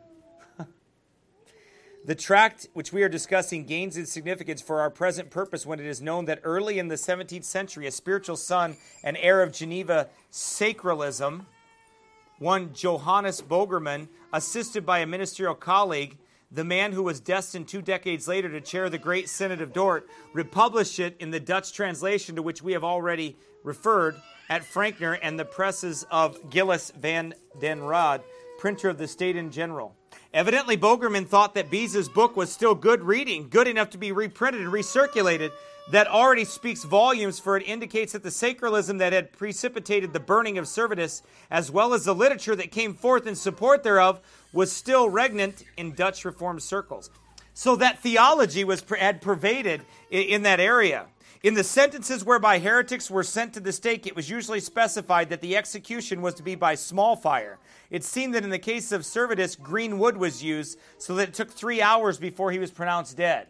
The tract which we are discussing gains in significance for our present purpose when it is known that early in the seventeenth century, a spiritual son and heir of Geneva sacralism, one Johannes Bogerman, assisted by a ministerial colleague, the man who was destined two decades later to chair the Great Synod of Dort, republished it in the Dutch translation to which we have already referred at Frankner and the presses of Gillis van den Rod, printer of the Staten General. Evidently, Bogerman thought that Beza's book was still good reading, good enough to be reprinted and recirculated. That already speaks volumes, for it indicates that the sacralism that had precipitated the burning of Servetus, as well as the literature that came forth in support thereof, was still regnant in Dutch Reformed circles. So that theology was had pervaded in, in that area. In the sentences whereby heretics were sent to the stake, it was usually specified that the execution was to be by small fire. It seemed that in the case of Servetus, green wood was used, so that it took three hours before he was pronounced dead.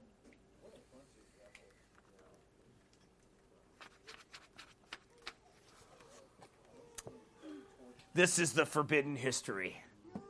This is the forbidden history.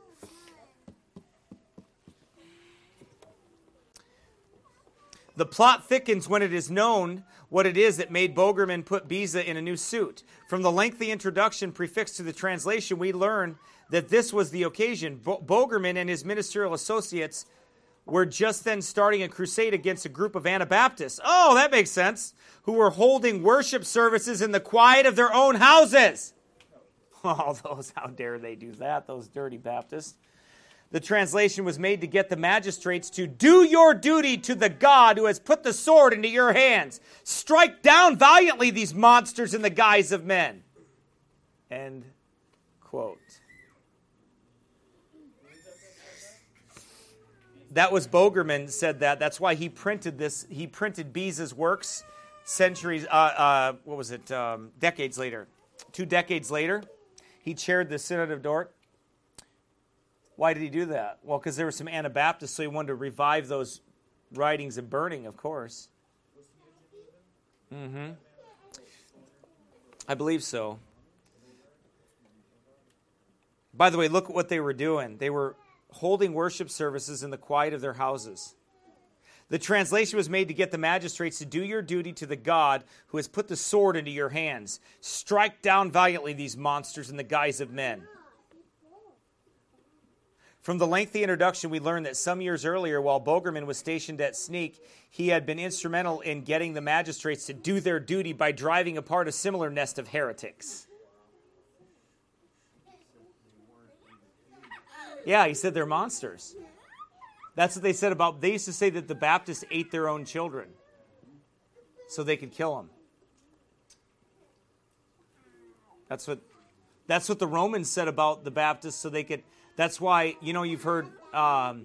The plot thickens when it is known what it is that made Bogerman put Beza in a new suit. From the lengthy introduction prefixed to the translation, we learn that this was the occasion. Bo- Bogerman and his ministerial associates were just then starting a crusade against a group of Anabaptists. Oh, that makes sense. Who were holding worship services in the quiet of their own houses. Oh, those, how dare they do that, those dirty Baptists. The translation was made to get the magistrates to do your duty to the God who has put the sword into your hands. Strike down valiantly these monsters in the guise of men. End quote. That was Bogerman said that. That's why he printed this. He printed Beza's works centuries, uh, uh, what was it, um, decades later. Two decades later, he chaired the Synod of Dort. Why did he do that? Well, because there were some Anabaptists, so he wanted to revive those writings and burning, of course. Mm-hmm. I believe so. By the way, look at what they were doing. They were holding worship services in the quiet of their houses. The translation was made to get the magistrates to do your duty to the God who has put the sword into your hands. Strike down valiantly these monsters in the guise of men. From the lengthy introduction, we learned that some years earlier, while Bogerman was stationed at Sneek, he had been instrumental in getting the magistrates to do their duty by driving apart a similar nest of heretics. Yeah, he said they're monsters. That's what they said about, they used to say that the Baptists ate their own children so they could kill them. That's what, that's what the Romans said about the Baptists so they could... That's why, you know, you've heard, um,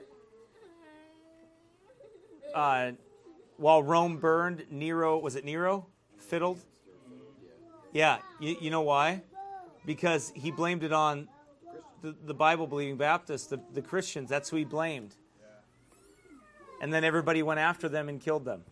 uh, while Rome burned, Nero, was it Nero? Fiddled? Yeah, you, you know why? Because he blamed it on the, the Bible-believing Baptists, the, the Christians. That's who he blamed. And then everybody went after them and killed them.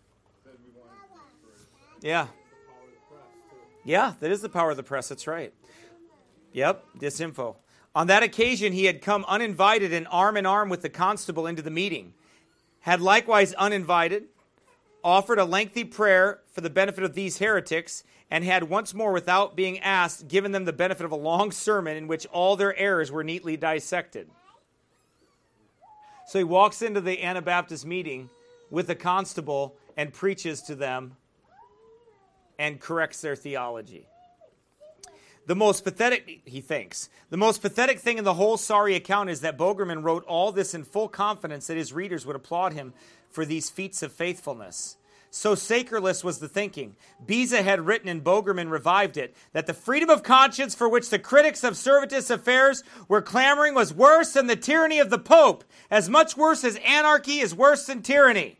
Yeah. Yeah, that is the power of the press. That's right. Yep, disinfo. On that occasion, he had come uninvited and arm in arm with the constable into the meeting, had likewise uninvited, offered a lengthy prayer for the benefit of these heretics, and had once more, without being asked, given them the benefit of a long sermon in which all their errors were neatly dissected. So he walks into the Anabaptist meeting with the constable and preaches to them and corrects their theology. The most pathetic, he thinks, the most pathetic thing in the whole sorry account is that Bogerman wrote all this in full confidence that his readers would applaud him for these feats of faithfulness. So sacralist was the thinking. Beza had written, and Bogerman revived it, that the freedom of conscience for which the critics of Servetus affairs were clamoring was worse than the tyranny of the Pope, as much worse as anarchy is worse than tyranny.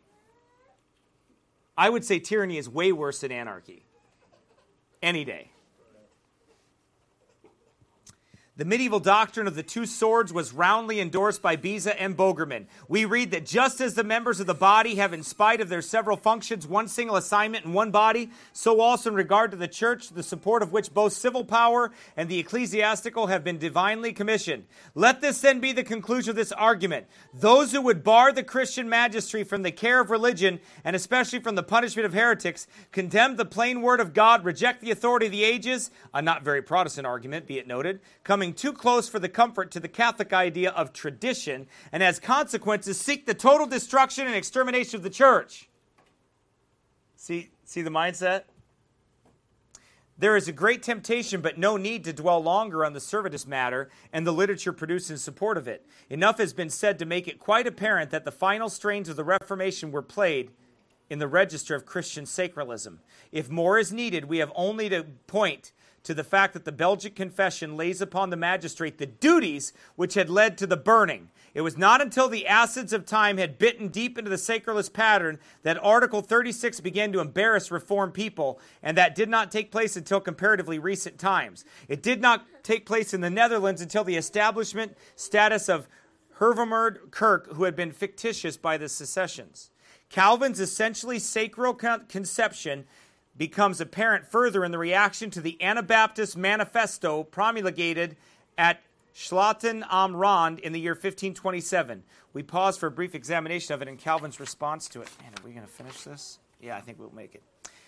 I would say tyranny is way worse than anarchy. Any day. The medieval doctrine of the two swords was roundly endorsed by Beza and Bogerman. We read that just as the members of the body have, in spite of their several functions, one single assignment in one body, so also in regard to the church, the support of which both civil power and the ecclesiastical have been divinely commissioned. Let this then be the conclusion of this argument. Those who would bar the Christian magistry from the care of religion, and especially from the punishment of heretics, condemn the plain word of God, reject the authority of the ages, a not very Protestant argument, be it noted, coming too close for the comfort to the Catholic idea of tradition, and as consequences seek the total destruction and extermination of the church. See, see the mindset? There is a great temptation, but no need to dwell longer on the Servetus matter and the literature produced in support of it. Enough has been said to make it quite apparent that the final strains of the Reformation were played in the register of Christian sacralism. If more is needed, we have only to point to the fact that the Belgic Confession lays upon the magistrate the duties which had led to the burning. It was not until the acids of time had bitten deep into the sacralist pattern that Article thirty-six began to embarrass Reformed people, and that did not take place until comparatively recent times. It did not take place in the Netherlands until the establishment status of Hervormerd Kirk, who had been fictitious by the secessions. Calvin's essentially sacral conception becomes apparent further in the reaction to the Anabaptist Manifesto promulgated at Schlatten am Rand in the year fifteen twenty-seven. We pause for a brief examination of it and Calvin's response to it. Man, are we going to finish this? Yeah, I think we'll make it.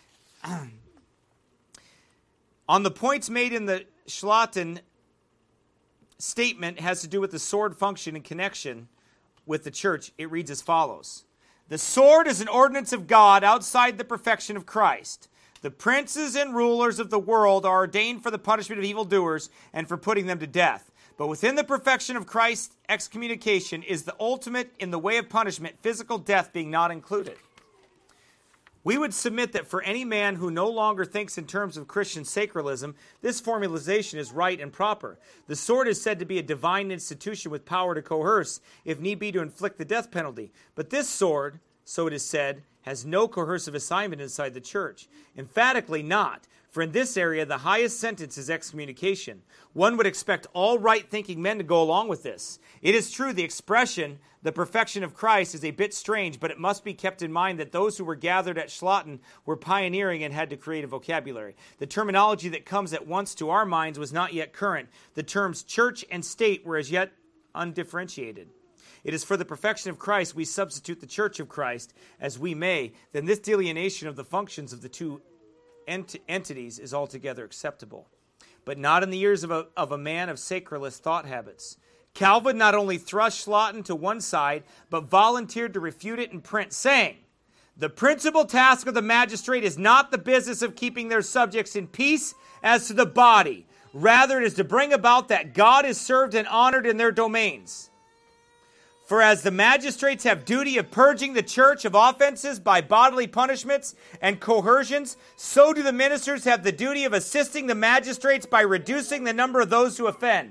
On the points made in the Schlatten statement has to do with the sword function in connection with the church. It reads as follows. The sword is an ordinance of God outside the perfection of Christ. The princes and rulers of the world are ordained for the punishment of evildoers and for putting them to death. But within the perfection of Christ's excommunication is the ultimate in the way of punishment, physical death being not included. We would submit that for any man who no longer thinks in terms of Christian sacralism, this formalization is right and proper. The sword is said to be a divine institution with power to coerce, if need be to inflict the death penalty. But this sword, so it is said, has no coercive assignment inside the church. Emphatically not, for in this area the highest sentence is excommunication. One would expect all right-thinking men to go along with this. It is true the expression, the perfection of Christ, is a bit strange, but it must be kept in mind that those who were gathered at Schlatten were pioneering and had to create a vocabulary. The terminology that comes at once to our minds was not yet current. The terms church and state were as yet undifferentiated. It is for the perfection of Christ we substitute the church of Christ as we may, then this delineation of the functions of the two ent- entities is altogether acceptable. But not in the ears of a, of a man of sacralist thought habits. Calvin not only thrust Schlatten to one side, but volunteered to refute it in print, saying, the principal task of the magistrate is not the business of keeping their subjects in peace as to the body. Rather, it is to bring about that God is served and honored in their domains. For as the magistrates have duty of purging the church of offenses by bodily punishments and coercions, so do the ministers have the duty of assisting the magistrates by reducing the number of those who offend.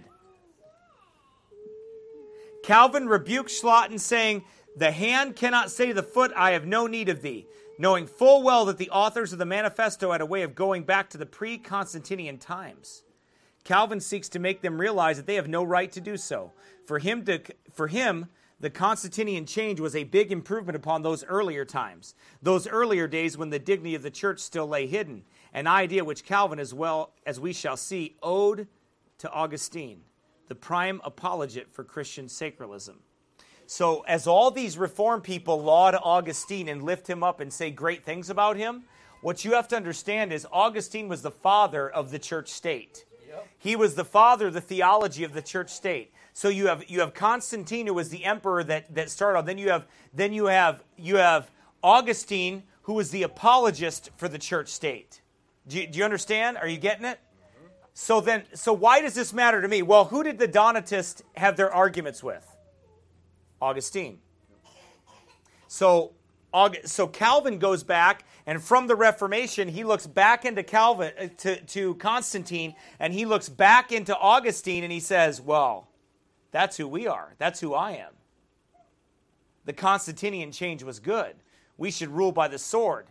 Calvin rebuked Schlatten, saying, the hand cannot say to the foot, I have no need of thee, knowing full well that the authors of the manifesto had a way of going back to the pre-Constantinian times. Calvin seeks to make them realize that they have no right to do so. For him, to, for him, the Constantinian change was a big improvement upon those earlier times, those earlier days when the dignity of the church still lay hidden, an idea which Calvin, as well as we shall see, owed to Augustine, the prime apologete for Christian sacralism. So as all these Reformed people laud Augustine and lift him up and say great things about him, what you have to understand is Augustine was the father of the church state. Yep. He was the father of the theology of the church state. So you have you have Constantine, who was the emperor that, that started off. Then you have then you have you have Augustine, who was the apologist for the church state. Do you, do you understand? Are you getting it? Mm-hmm. So then, so why does this matter to me? Well, who did the Donatists have their arguments with? Augustine. So, so Calvin goes back, and from the Reformation, he looks back into Calvin uh, to, to Constantine, and he looks back into Augustine, and he says, well, that's who we are. That's who I am. The Constantinian change was good. We should rule by the sword.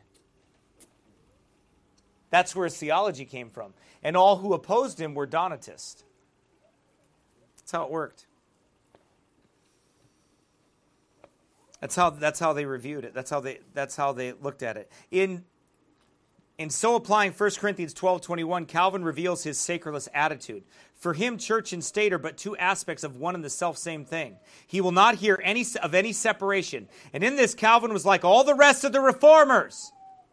That's where his theology came from. And all who opposed him were Donatists. That's how it worked. That's how that's how they reviewed it. That's how they that's how they looked at it. In in so applying First Corinthians twelve twenty-one, Calvin reveals his sacralist attitude. For him, church and state are but two aspects of one and the self-same thing. He will not hear any of any separation. And in this, Calvin was like all the rest of the reformers.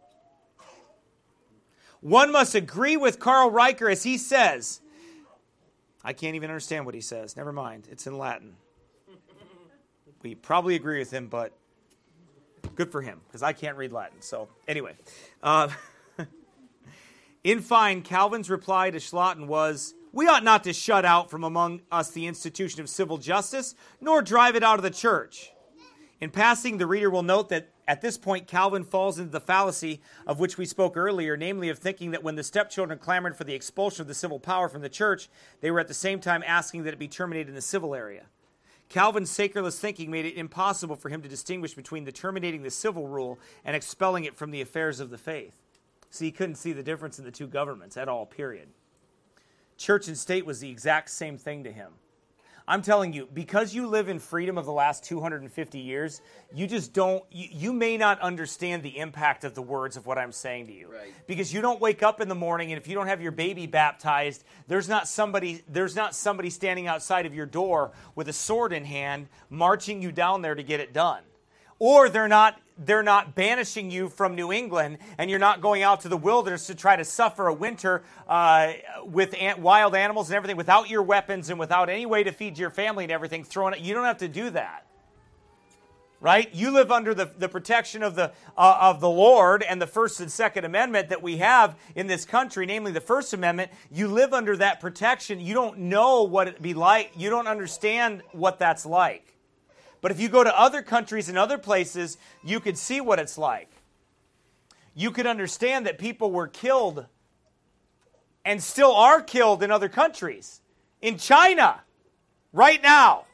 One must agree with Karl Riker as he says, I can't even understand what he says. Never mind. It's in Latin. We probably agree with him, but good for him, because I can't read Latin. So anyway. Uh, in fine, Calvin's reply to Schlatten was, we ought not to shut out from among us the institution of civil justice, nor drive it out of the church. In passing, the reader will note that at this point, Calvin falls into the fallacy of which we spoke earlier, namely of thinking that when the stepchildren clamored for the expulsion of the civil power from the church, they were at the same time asking that it be terminated in the civil area. Calvin's sacralist thinking made it impossible for him to distinguish between the terminating the civil rule and expelling it from the affairs of the faith. So he couldn't see the difference in the two governments at all, period. Church and state was the exact same thing to him. I'm telling you, because you live in freedom of the last two hundred fifty years, you just don't, you, you may not understand the impact of the words of what I'm saying to you. Right. Because you don't wake up in the morning, and if you don't have your baby baptized, there's not somebody, there's not somebody standing outside of your door with a sword in hand, marching you down there to get it done. Or they're not they're not banishing you from New England, and you're not going out to the wilderness to try to suffer a winter uh, with an- wild animals and everything without your weapons and without any way to feed your family and everything thrown. You don't have to do that, right? You live under the, the protection of the uh, of the Lord and the First and Second Amendment that we have in this country, namely the First Amendment. You live under that protection. You don't know what it'd be like. You don't understand what that's like. But if you go to other countries and other places, you could see what it's like. You could understand that people were killed and still are killed in other countries. In China, right now.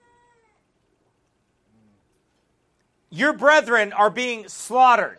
Your brethren are being slaughtered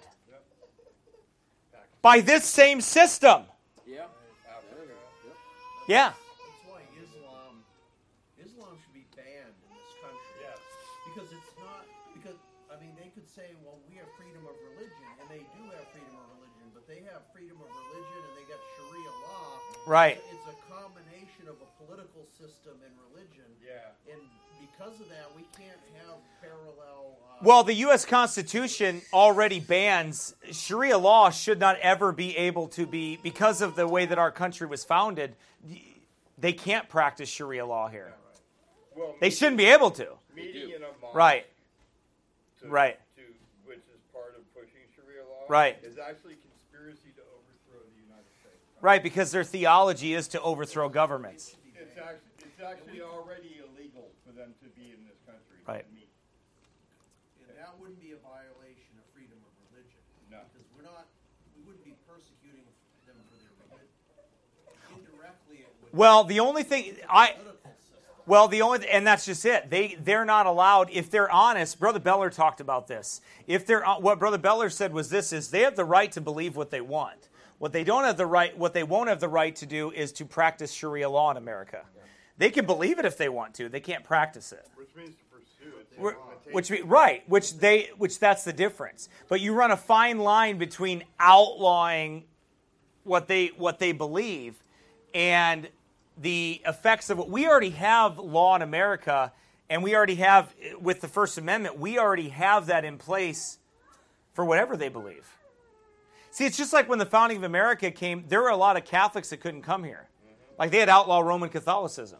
by this same system. Yeah. Yeah. That's why Islam, Islam should be banned in this country. Yes. Because it's not, because, I mean, they could say, well, we have freedom of religion, and they do have freedom of religion, but they have freedom of religion and they got Sharia law. Right. It's a combination of a political system and religion. Yeah. And because of that, we can't have parallel... Uh, Well, the U S Constitution already bans, Sharia law should not ever be able to be, because of the way that our country was founded, they can't practice Sharia law here. Well, They shouldn't be able to. meeting in a mosque, Right. to, Right. to, which is part of pushing Sharia law, Right. is actually conspiracy to overthrow the United States. Right, because their theology is to overthrow governments. It's actually, it's actually already illegal for them to be in this country. Right. To meet. And that wouldn't be a violation of freedom of religion. No. Because we're not, we wouldn't be persecuting them for their religion. Indirectly, it would Well, the only thing I political system. Well, the only and that's just it. They they're not allowed if they're honest. Brother Beller talked about this. If they're what Brother Beller said was this is they have the right to believe what they want. What they don't have the right what they won't have the right to do is to practice Sharia law in America. They can believe it if they want to. They can't practice it. Which means to pursue it. We're- Which mean- right, which they which that's the difference. But you run a fine line between outlawing what they what they believe and the effects of what we already have law in America, and we already have with the First Amendment, we already have that in place for whatever they believe. See, it's just like when the founding of America came, there were a lot of Catholics that couldn't come here. Like they had outlawed Roman Catholicism.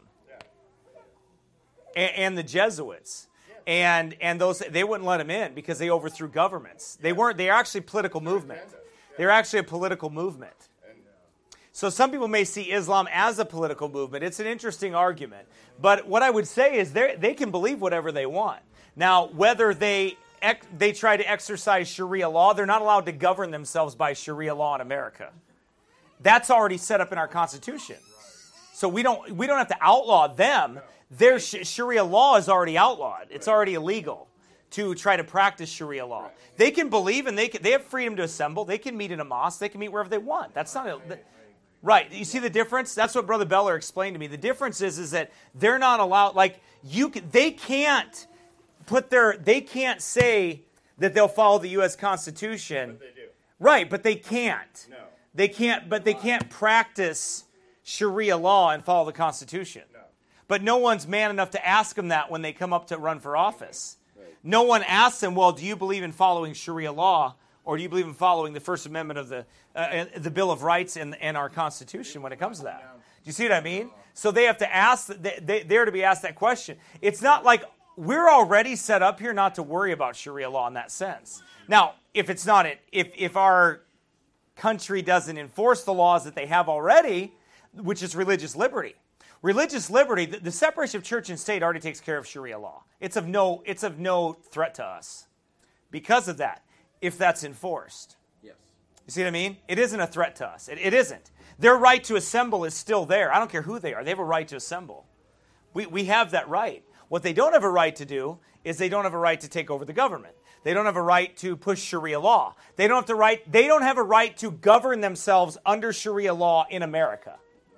And, and the Jesuits. And and those they wouldn't let them in because they overthrew governments. They weren't they're actually a political movement. They're actually a political movement. So some people may see Islam as a political movement. It's an interesting argument. But what I would say is they they can believe whatever they want. Now, whether they ec- they try to exercise Sharia law, they're not allowed to govern themselves by Sharia law in America. That's already set up in our Constitution. So we don't we don't have to outlaw them. Their sh- Sharia law is already outlawed. It's already illegal to try to practice Sharia law. They can believe and they can, they have freedom to assemble. They can meet in a mosque. They can meet wherever they want. That's not a, Right. You see the difference? That's what Brother Beller explained to me. The difference is, is that they're not allowed, like, you, they can't put their, they can't say that they'll follow the U S Constitution. But they do. Right, but they can't. No. They can't, but they can't practice Sharia law and follow the Constitution. No. But no one's man enough to ask them that when they come up to run for office. No one asks them, well, do you believe in following Sharia law, or do you believe in following the First Amendment of the uh, the Bill of Rights and, and our Constitution when it comes to that? Do you see what I mean? So they have to ask, they, they, they're to be asked that question. It's not like we're already set up here not to worry about Sharia law in that sense. Now, if it's not it, if if our country doesn't enforce the laws that they have already, which is religious liberty. Religious liberty, the, the separation of church and state already takes care of Sharia law. It's of no, it's of no threat to us because of that, if that's enforced. Yes. You see what I mean? It isn't a threat to us. It, it isn't. Their right to assemble is still there. I don't care who they are. They have a right to assemble. We, we have that right. What they don't have a right to do is they don't have a right to take over the government. They don't have a right to push Sharia law. They don't have the right, they don't have a right to govern themselves under Sharia law in America.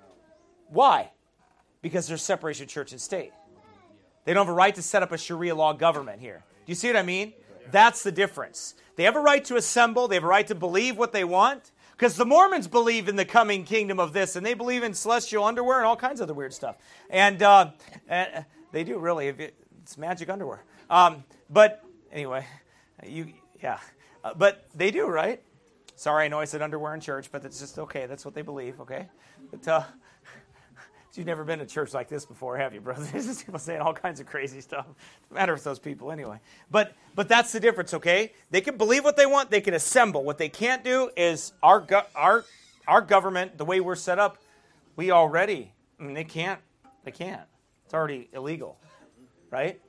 Why? Because there's separation of church and state. They don't have a right to set up a Sharia law government here. Do you see what I mean? That's the difference. They have a right to assemble. They have a right to believe what they want. Because the Mormons believe in the coming kingdom of this, and they believe in celestial underwear and all kinds of other weird stuff. And uh, uh, they do, really. It's magic underwear. Um, but anyway, you yeah. Uh, but they do, right? Sorry, I know I said underwear in church, but it's just okay. That's what they believe, okay? But uh, you've never been to church like this before, have you, brother? There's just people saying all kinds of crazy stuff. Doesn't matter with those people anyway. But but that's the difference, okay? They can believe what they want. They can assemble. What they can't do is our go- our our government, the way we're set up, we already, I mean, they can't. They can't. It's already illegal, right?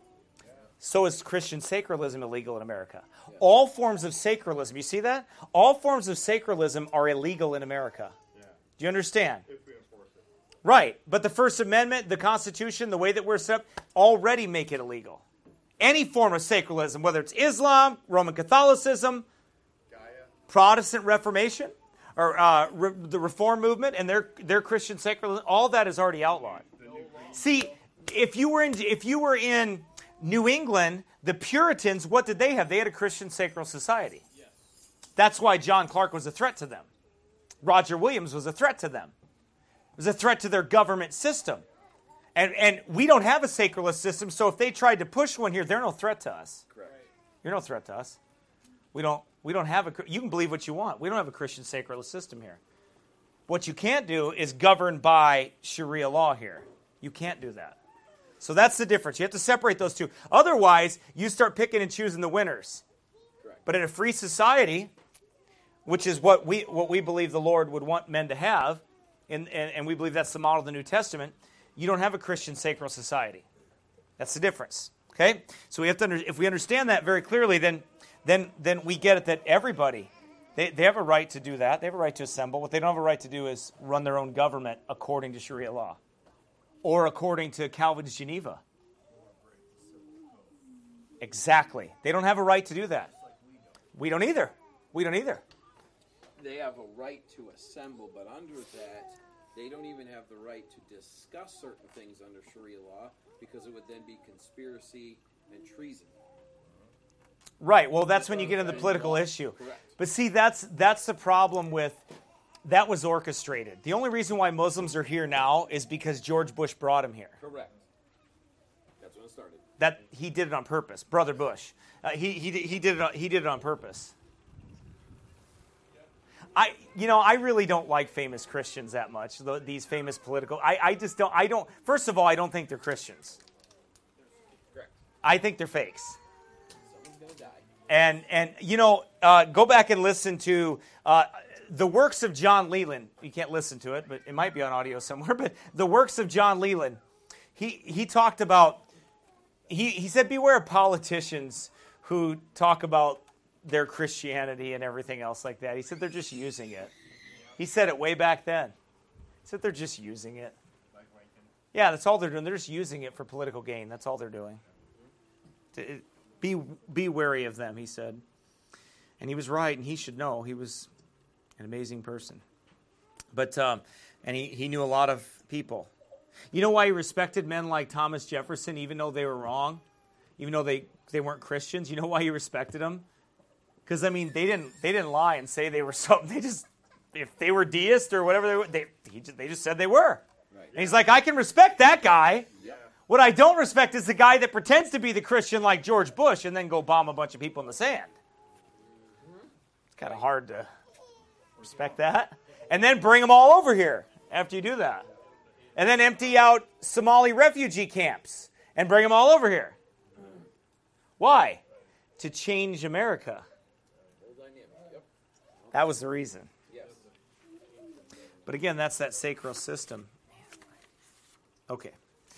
So is Christian sacralism illegal in America. All forms of sacralism, you see that? All forms of sacralism are illegal in America. Yeah. Do you understand? If we enforce it. Right, but the First Amendment, the Constitution, the way that we're set up, already make it illegal. Any form of sacralism, whether it's Islam, Roman Catholicism, Gaia. Protestant Reformation, or uh, re- the Reform movement, and their their Christian sacralism, all that is already outlawed. See, if you were in if you were in New England, the Puritans, what did they have? They had a Christian sacral society. Yes. That's why John Clark was a threat to them. Roger Williams was a threat to them. It was a threat to their government system. And and we don't have a sacralist system, so if they tried to push one here, they're no threat to us. Correct. You're no threat to us. We don't we don't have a you can believe what you want. We don't have a Christian sacralist system here. What you can't do is govern by Sharia law here. You can't do that. So that's the difference. You have to separate those two. Otherwise, you start picking and choosing the winners. Correct. But in a free society, which is what we what we believe the Lord would want men to have, and, and, and we believe that's the model of the New Testament, you don't have a Christian sacral society. That's the difference. Okay? So we have to under, if we understand that very clearly, then then then we get it that everybody, they, they have a right to do that. They have a right to assemble. What they don't have a right to do is run their own government according to Sharia law. Or according to Calvin's Geneva. Exactly. They don't have a right to do that. We don't either. We don't either. They have a right to assemble, but under that, they don't even have the right to discuss certain things under Sharia law because it would then be conspiracy and treason. Right. Well, that's when you get into the political issue. Correct. But see, that's that's the problem with that was orchestrated. The only reason why Muslims are here now is because George Bush brought them here. Correct. That's when it started. That he did it on purpose, Brother Bush. Uh, he he he did it on, he did it on purpose. I you know I really don't like famous Christians that much. These famous political. I I just don't. I don't. First of all, I don't think they're Christians. Correct. I think they're fakes. Someone's going to die. And and you know, uh, go back and listen to. Uh, The works of John Leland, you can't listen to it, but it might be on audio somewhere, but the works of John Leland, he, he talked about, he, he said, beware of politicians who talk about their Christianity and everything else like that. He said they're just using it. He said it way back then. He said they're just using it. Yeah, that's all they're doing. They're just using it for political gain. That's all they're doing. Be, be wary of them, he said. And he was right, and he should know. He was an amazing person. But um, and he, he knew a lot of people. You know why he respected men like Thomas Jefferson, even though they were wrong, even though they, they weren't Christians? You know why he respected them? Because I mean, they didn't they didn't lie and say they were something. They just, if they were deist or whatever they were, they he just, they just said they were. Right. And he's like, I can respect that guy. Yeah. What I don't respect is the guy that pretends to be the Christian like George Bush and then go bomb a bunch of people in the sand. It's kind of hard to respect that. And then bring them all over here after you do that. And then empty out Somali refugee camps and bring them all over here. Why? To change America. That was the reason. But again, that's that sacral system. Okay.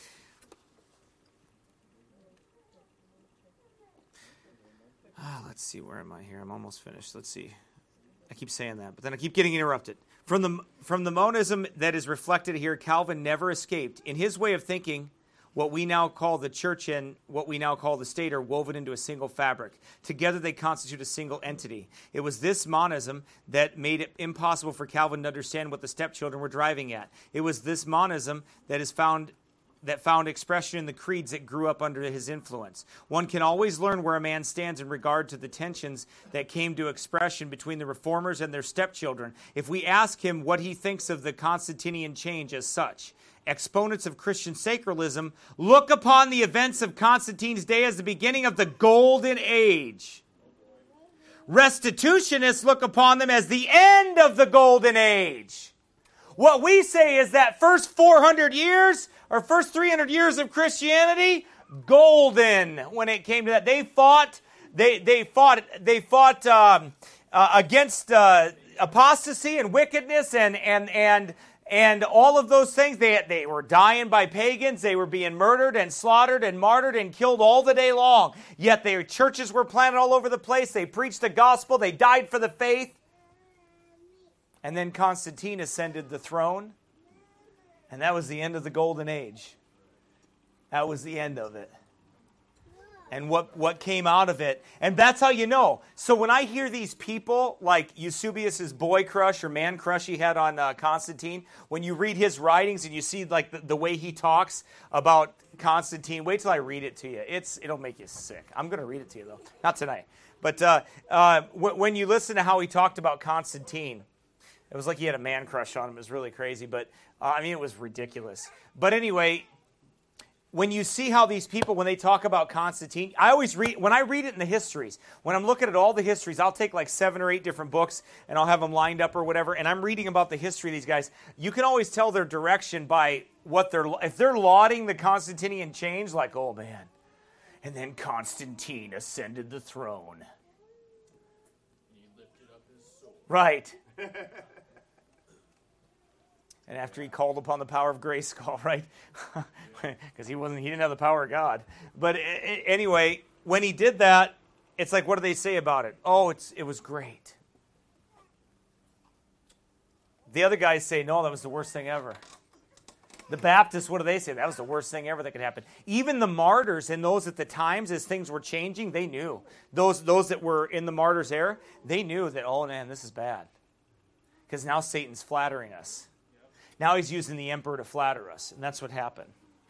Ah, let's see, where am I here? I'm almost finished. Let's see. I keep saying that, but then I keep getting interrupted. From the from the monism that is reflected here, Calvin never escaped. In his way of thinking, what we now call the church and what we now call the state are woven into a single fabric. Together they constitute a single entity. It was this monism that made it impossible for Calvin to understand what the stepchildren were driving at. It was this monism that is found that found expression in the creeds that grew up under his influence. One can always learn where a man stands in regard to the tensions that came to expression between the reformers and their stepchildren if we ask him what he thinks of the Constantinian change as such. Exponents of Christian sacralism look upon the events of Constantine's day as the beginning of the Golden Age. Restitutionists look upon them as the end of the Golden Age. What we say is that first four hundred years, or first three hundred years of Christianity, golden when it came to that. They fought, they they fought, they fought um, uh, against uh, apostasy and wickedness and and and and all of those things. They they were dying by pagans. They were being murdered and slaughtered and martyred and killed all the day long. Yet their churches were planted all over the place. They preached the gospel. They died for the faith. And then Constantine ascended the throne, and that was the end of the Golden Age. That was the end of it. And what, what came out of it, and that's how you know. So when I hear these people, like Eusebius's boy crush or man crush he had on uh, Constantine, when you read his writings and you see like the, the way he talks about Constantine, wait till I read it to you. It's It'll make you sick. I'm going to read it to you, though. Not tonight. But uh, uh, w- when you listen to how he talked about Constantine, it was like he had a man crush on him. It was really crazy, but uh, I mean, it was ridiculous. But anyway, when you see how these people, when they talk about Constantine, I always read, when I read it in the histories, when I'm looking at all the histories, I'll take like seven or eight different books and I'll have them lined up or whatever, and I'm reading about the history of these guys. You can always tell their direction by what they're, if they're lauding the Constantinian change, like, oh man, and then Constantine ascended the throne. He lifted up his sword. Right. And after he called upon the power of Grayskull, right? Because he wasn't, he didn't have the power of God. But anyway, when he did that, it's like, what do they say about it? Oh, it's it was great. The other guys say, no, that was the worst thing ever. The Baptists, what do they say? That was the worst thing ever that could happen. Even the martyrs and those at the times, as things were changing, they knew. Those those that were in the martyrs' era, they knew that, oh man, this is bad. Because now Satan's flattering us. Now he's using the emperor to flatter us, and that's what happened.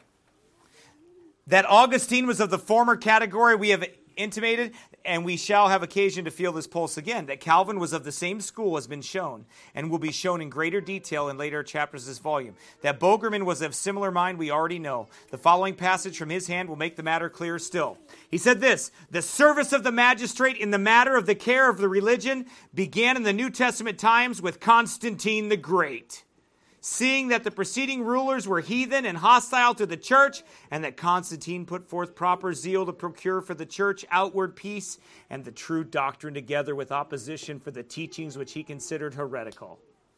That Augustine was of the former category we have intimated, and we shall have occasion to feel this pulse again. That Calvin was of the same school has been shown, and will be shown in greater detail in later chapters of this volume. That Bogerman was of similar mind we already know. The following passage from his hand will make the matter clearer still. He said this: the service of the magistrate in the matter of the care of the religion began in the New Testament times with Constantine the Great. Seeing that the preceding rulers were heathen and hostile to the church, and that Constantine put forth proper zeal to procure for the church outward peace and the true doctrine, together with opposition for the teachings which he considered heretical.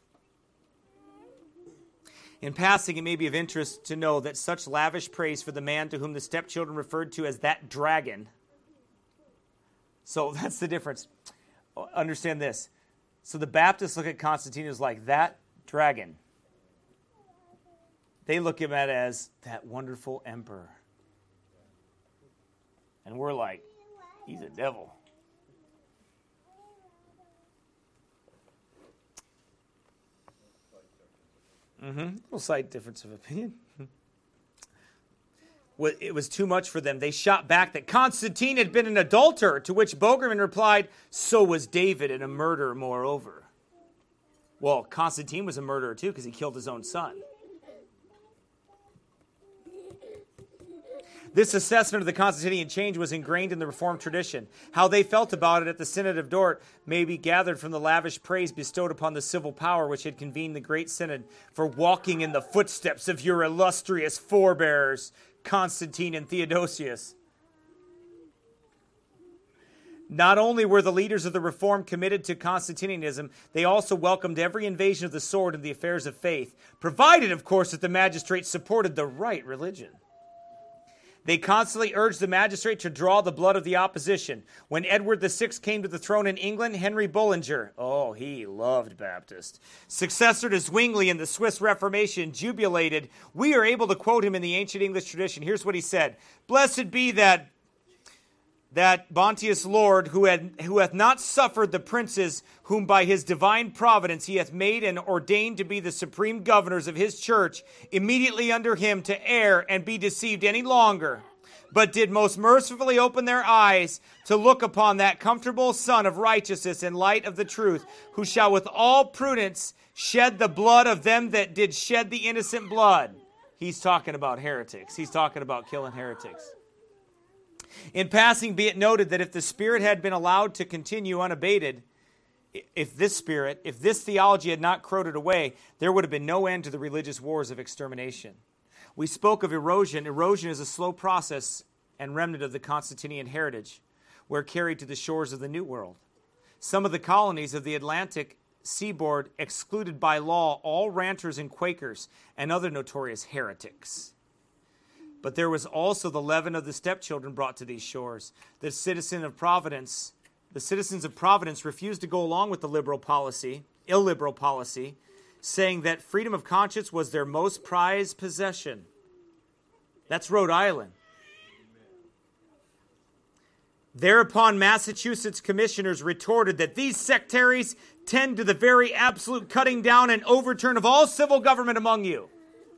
In passing, it may be of interest to know that such lavish praise for the man to whom the stepchildren referred to as that dragon. So that's the difference. Understand this. So the Baptists look at Constantine as like that dragon. They look at him as that wonderful emperor. And we're like, he's a devil. Mm-hmm. A little slight difference of opinion. It was too much for them. They shot back that Constantine had been an adulterer, to which Bogerman replied, so was David, and a murderer moreover. Well, Constantine was a murderer too because he killed his own son. This assessment of the Constantinian change was ingrained in the Reformed tradition. How they felt about it at the Synod of Dort may be gathered from the lavish praise bestowed upon the civil power which had convened the Great Synod for walking in the footsteps of your illustrious forebears, Constantine and Theodosius. Not only were the leaders of the Reform committed to Constantinianism, they also welcomed every invasion of the sword in the affairs of faith, provided, of course, that the magistrates supported the right religion. They constantly urged the magistrate to draw the blood of the opposition. When Edward the Sixth came to the throne in England, Henry Bullinger, oh, he loved Baptist, successor to Zwingli in the Swiss Reformation, jubilated. We are able to quote him in the ancient English tradition. Here's what he said. Blessed be that that bounteous Lord who, had, who hath not suffered the princes whom by his divine providence he hath made and ordained to be the supreme governors of his church, immediately under him to err and be deceived any longer, but did most mercifully open their eyes to look upon that comfortable Son of righteousness and light of the truth, who shall with all prudence shed the blood of them that did shed the innocent blood. He's talking about heretics. He's talking about killing heretics. In passing, be it noted that if the Spirit had been allowed to continue unabated, if this Spirit, if this theology had not corroded away, there would have been no end to the religious wars of extermination. We spoke of erosion. Erosion is a slow process and remnant of the Constantinian heritage, where carried to the shores of the New World. Some of the colonies of the Atlantic seaboard excluded by law all ranters and Quakers and other notorious heretics. But there was also the leaven of the stepchildren brought to these shores. The citizen of Providence, the citizens of Providence refused to go along with the liberal policy, illiberal policy, saying that freedom of conscience was their most prized possession. That's Rhode Island. Thereupon, Massachusetts commissioners retorted that these sectaries tend to the very absolute cutting down and overturn of all civil government among you.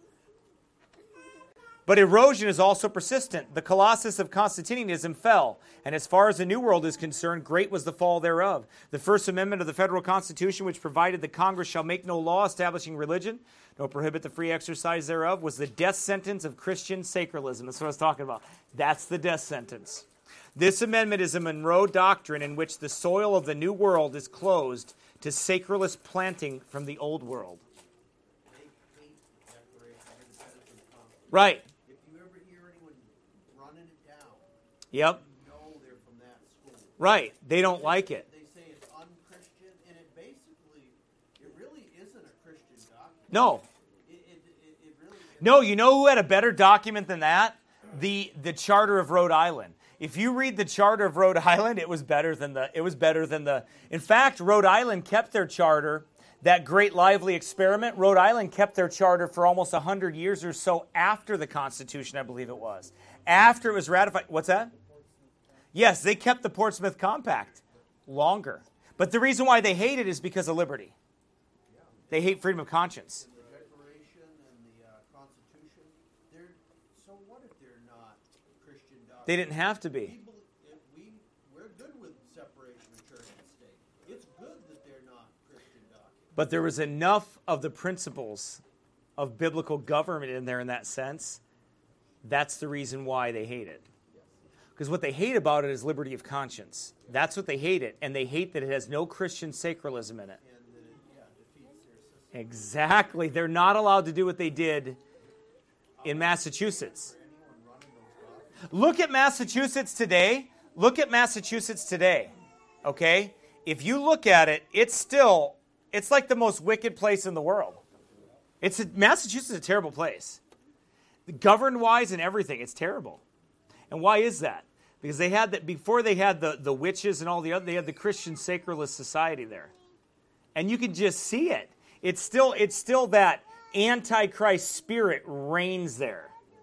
But erosion is also persistent. The colossus of Constantinianism fell, and as far as the New World is concerned, great was the fall thereof. The First Amendment of the Federal Constitution, which provided that Congress shall make no law establishing religion, nor prohibit the free exercise thereof, was the death sentence of Christian sacralism. That's what I was talking about. That's the death sentence. This amendment is a Monroe doctrine in which the soil of the New World is closed to sacralist planting from the Old World. Right. Yep. You know they're from that school. Right. They don't like it. They say it's unchristian, and it basically, it really isn't a Christian document. No. It, it, it, it really isn't. No, you know who had a better document than that? The the Charter of Rhode Island. If you read the Charter of Rhode Island, it was better than the it was better than the In fact, Rhode Island kept their charter. That great lively experiment, Rhode Island kept their charter for almost one hundred years or so after the Constitution, I believe it was. After it was ratified. What's that? Yes, they kept the Portsmouth Compact longer. But the reason why they hate it is because of liberty. They hate freedom of conscience. The Declaration and the uh, Constitution, they're, so what if they're not Christian documents? They didn't have to be. We, believe, we, we're good with separation of church and state. It's good that they're not Christian documents. But there was enough of the principles of biblical government in there in that sense. That's the reason why they hate it. Because what they hate about it is liberty of conscience. That's what they hate it. And they hate that it has no Christian sacralism in it. And that it yeah, defeats their system. Exactly. They're not allowed to do what they did in Massachusetts. Look at Massachusetts today. Look at Massachusetts today. Okay? If you look at it, it's still, it's like the most wicked place in the world. It's a, Massachusetts is a terrible place. Governed-wise and everything, it's terrible. And why is that? Because they had that before they had the, the witches and all the other, they had the Christian sacralist society there. And you can just see it. It's still, it's still that Antichrist spirit reigns there.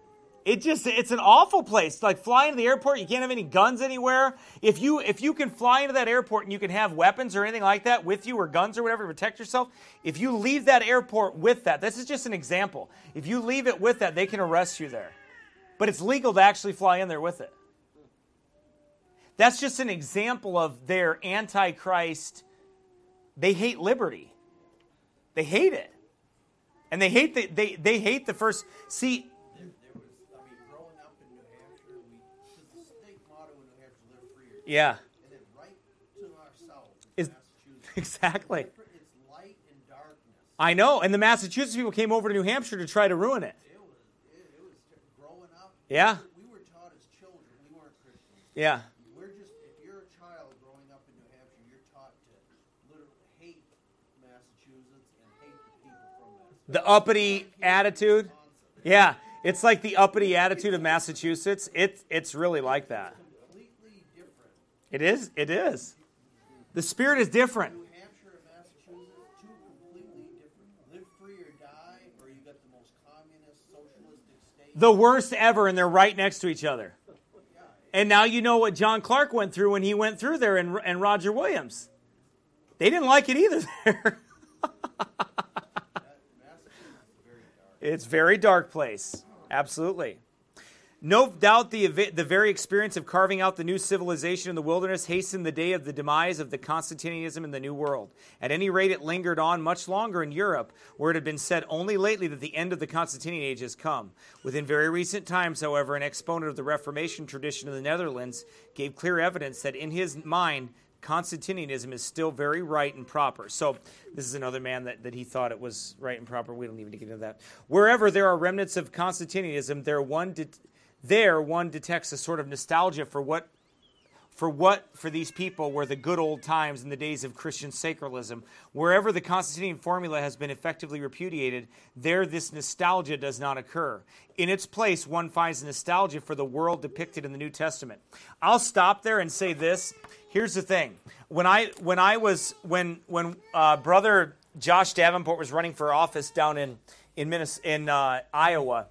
It just, it's an awful place. Like flying to the airport, you can't have any guns anywhere. If you if you can fly into that airport and you can have weapons or anything like that with you or guns or whatever to protect yourself, if you leave that airport with that, this is just an example. If you leave it with that, they can arrest you there. But it's legal to actually fly in there with it. That's just an example of their antichrist. They hate liberty. They hate it. And they hate the, they, they hate the first, see, There, there was, I mean, growing up in New Hampshire, we, the state motto in New Hampshire, live free or die. yeah, And then right to our south Is- is Massachusetts. exactly. It's different- It's light and darkness. I know. And the Massachusetts people came over to New Hampshire to try to ruin it. It was, it, it was growing up. Yeah. We were taught as children. We weren't Christians. Yeah. We're just, if you're a child growing up in New Hampshire, you're taught to literally hate Massachusetts and hate the people from Massachusetts. The uppity attitude. Yeah. It's like the uppity attitude of Massachusetts. It, it's really like that. Completely different. It is. It is. The spirit is different. New Hampshire and Massachusetts, two completely different. Live free or die, or you got the most communist, socialistic state. The worst ever, and they're right next to each other. And now you know what John Clark went through when he went through there and, and Roger Williams. They didn't like it either there. It's a very dark place. Absolutely. No doubt the, the very experience of carving out the new civilization in the wilderness hastened the day of the demise of the Constantinianism in the New World. At any rate, it lingered on much longer in Europe, where it had been said only lately that the end of the Constantinian age has come. Within very recent times, however, an exponent of the Reformation tradition in the Netherlands gave clear evidence that in his mind, Constantinianism is still very right and proper. So this is another man that, that he thought it was right and proper. We don't even need to get into that. Wherever there are remnants of Constantinianism, there one det- there one detects a sort of nostalgia for what for what for these people were the good old times in the days of Christian sacralism. Wherever the Constantinian formula has been effectively repudiated, there this nostalgia does not occur. In its place, one finds nostalgia for the world depicted in the New Testament. I'll stop there and say this. Here's the thing. When I when I was when when uh, brother Josh Davenport was running for office down in in Minnes- in uh, Iowa,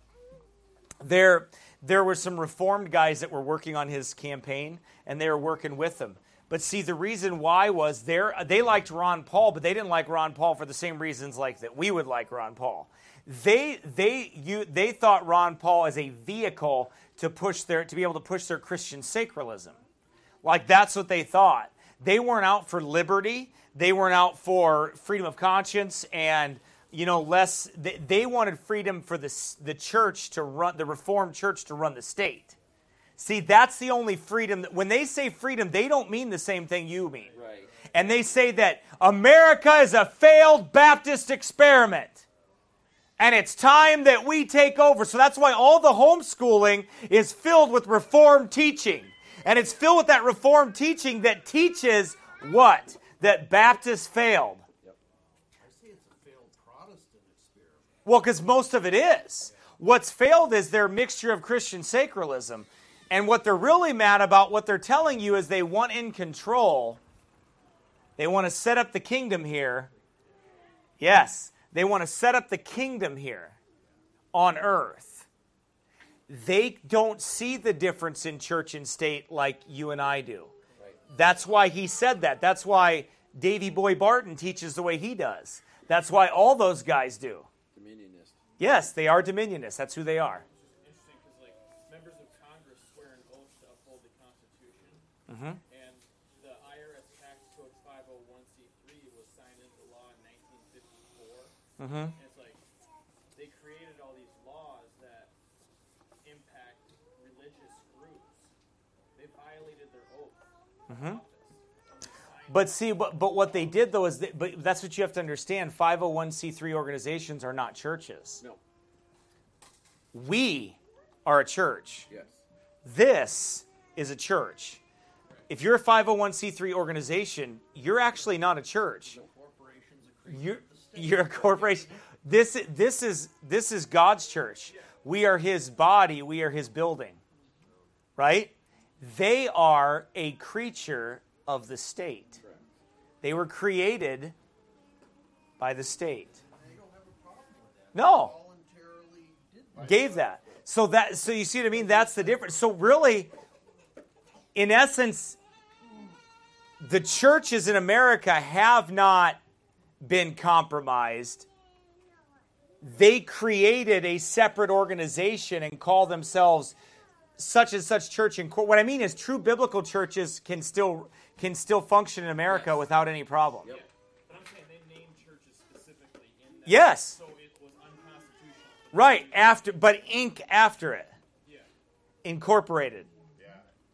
there there were some Reformed guys that were working on his campaign, and they were working with him. But see, the reason why was they they liked Ron Paul, but they didn't like Ron Paul for the same reasons like that we would like Ron Paul. They they you they thought Ron Paul as a vehicle to push their to be able to push their Christian sacralism. Like that's what they thought. They weren't out for liberty. They weren't out for freedom of conscience and, you know, less. They, they wanted freedom for the the church to run, the Reformed church to run the state. See, that's the only freedom. That, when they say freedom, they don't mean the same thing you mean. Right. And they say that America is a failed Baptist experiment. And it's time that we take over. So that's why all the homeschooling is filled with Reformed teaching. And it's filled with that Reformed teaching that teaches what? That Baptists failed. I say it's a failed Protestant experiment. Well, because most of it is. What's failed is their mixture of Christian sacralism. And what they're really mad about, what they're telling you is they want in control. They want to set up the kingdom here. Yes, they want to set up the kingdom here on earth. They don't see the difference in church and state like you and I do. Right. That's why he said that. That's why Davy Boy Barton teaches the way he does. That's why all those guys do. Dominionist. Yes, they are dominionists. That's who they are. Interesting because, like, members of Congress swear an oath to uphold the Constitution, Mm-hmm. and the I R S Tax Code five oh one c three was signed into law in nineteen fifty-four. Mm-hmm. And it's like they created all these laws that impact religious groups. They violated their oath. of Mhm. office. And they signed But see, but, but what they did though is, that, but that's what you have to understand. five oh one c three organizations are not churches. No. We are a church. Yes. This is a church. If you're a five oh one c three organization, you're actually not a church. Corporations are created You're, with the state. you're a corporation. This, this is this is God's church. We are His body. We are His building. Right? They are a creature of the state. They were created by the state. They don't have a problem with that. No. They voluntarily did that. Gave that. So that so you see what I mean? That's the difference. So really, in essence, the churches in America have not been compromised. They created a separate organization and call themselves such and such church. And what I mean is, true biblical churches can still can still function in America yes. without any problem. Yep. But I'm saying they named churches specifically in that. Yes. So it was unconstitutional. Right after, but Inc after it. Yeah. Incorporated. Yeah.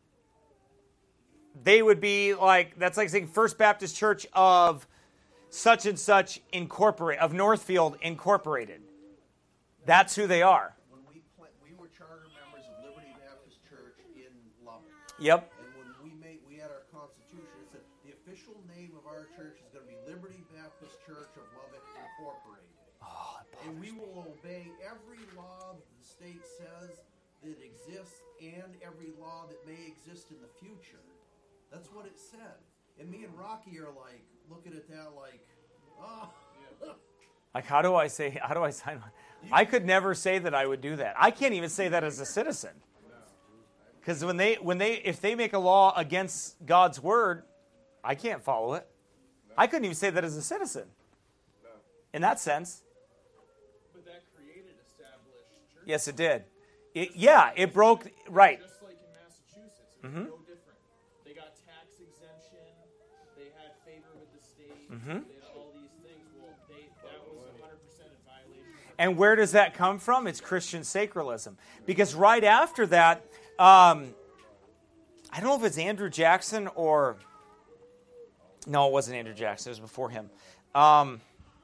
They would be like, that's like saying First Baptist Church of such and such incorporate of Northfield Incorporated. That's who they are. When we pla- we were charter members of Liberty Baptist Church in Lubbock. Yep. And when we made we had our constitution, it said the official name of our church is going to be Liberty Baptist Church of Lubbock Incorporated. Oh, and we will obey every law that the state says that exists and every law that may exist in the future. That's what it said. And me and Rocky are like looking at that like, oh. Like, how do I say, how do I sign on? I could never say that I would do that. I can't even say that as a citizen. Because when they, when they, if they make a law against God's word, I can't follow it. I couldn't even say that as a citizen. In that sense. But that created established churches. Yes, it did. It, yeah, it broke, right. Just like in Massachusetts, it was Mm-hmm. no different. They got tax exemption. They had favor with the state. Mm-hmm. They had all these things. Well, they, that was one hundred percent in violation. And where does that come from? It's Christian sacralism. Because right after that, um, I don't know if it's Andrew Jackson or... No, it wasn't Andrew Jackson. It was before him. Um,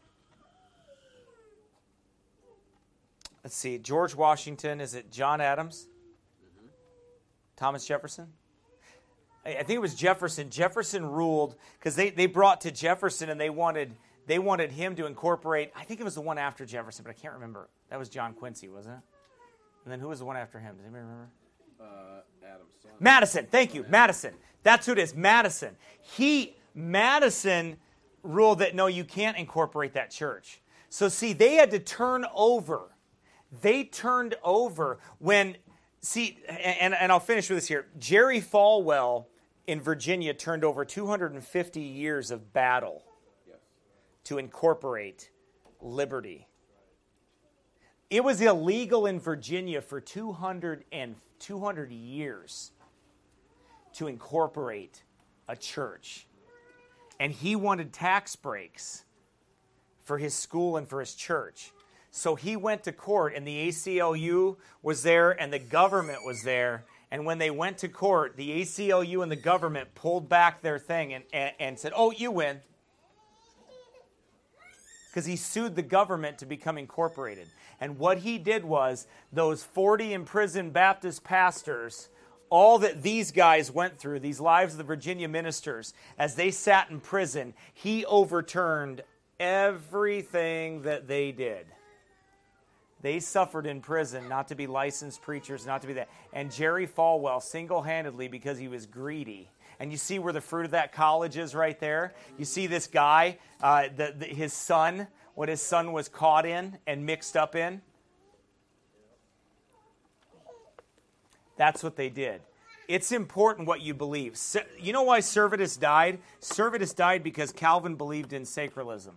let's see. George Washington. Is it John Adams? Mm-hmm. Thomas Jefferson? I, I think it was Jefferson. Jefferson ruled because they, they brought to Jefferson and they wanted they wanted him to incorporate. I think it was the one after Jefferson, but I can't remember. That was John Quincy, wasn't it? And then who was the one after him? Does anybody remember? Uh, Adam's son. Madison. Thank you. Madison. That's who it is. Madison. He... Madison ruled that, no, you can't incorporate that church. So, see, they had to turn over. They turned over when, see, and, and I'll finish with this here. Jerry Falwell in Virginia turned over two hundred fifty years of battle Yes. to incorporate liberty. It was illegal in Virginia for two hundred and two hundred years to incorporate a church. And he wanted tax breaks for his school and for his church. So he went to court, and the A C L U was there, and the government was there. And when they went to court, the A C L U and the government pulled back their thing and, and, and said, oh, you win. Because he sued the government to become incorporated. And what he did was, those forty imprisoned Baptist pastors, all that these guys went through, these lives of the Virginia ministers, as they sat in prison, he overturned everything that they did. They suffered in prison not to be licensed preachers, not to be that. And Jerry Falwell, single-handedly, because he was greedy. And you see where the fruit of that college is right there? You see this guy, uh, the, the, his son, what his son was caught in and mixed up in? That's what they did. It's important what you believe. You know why Servetus died? Servetus died because Calvin believed in sacralism.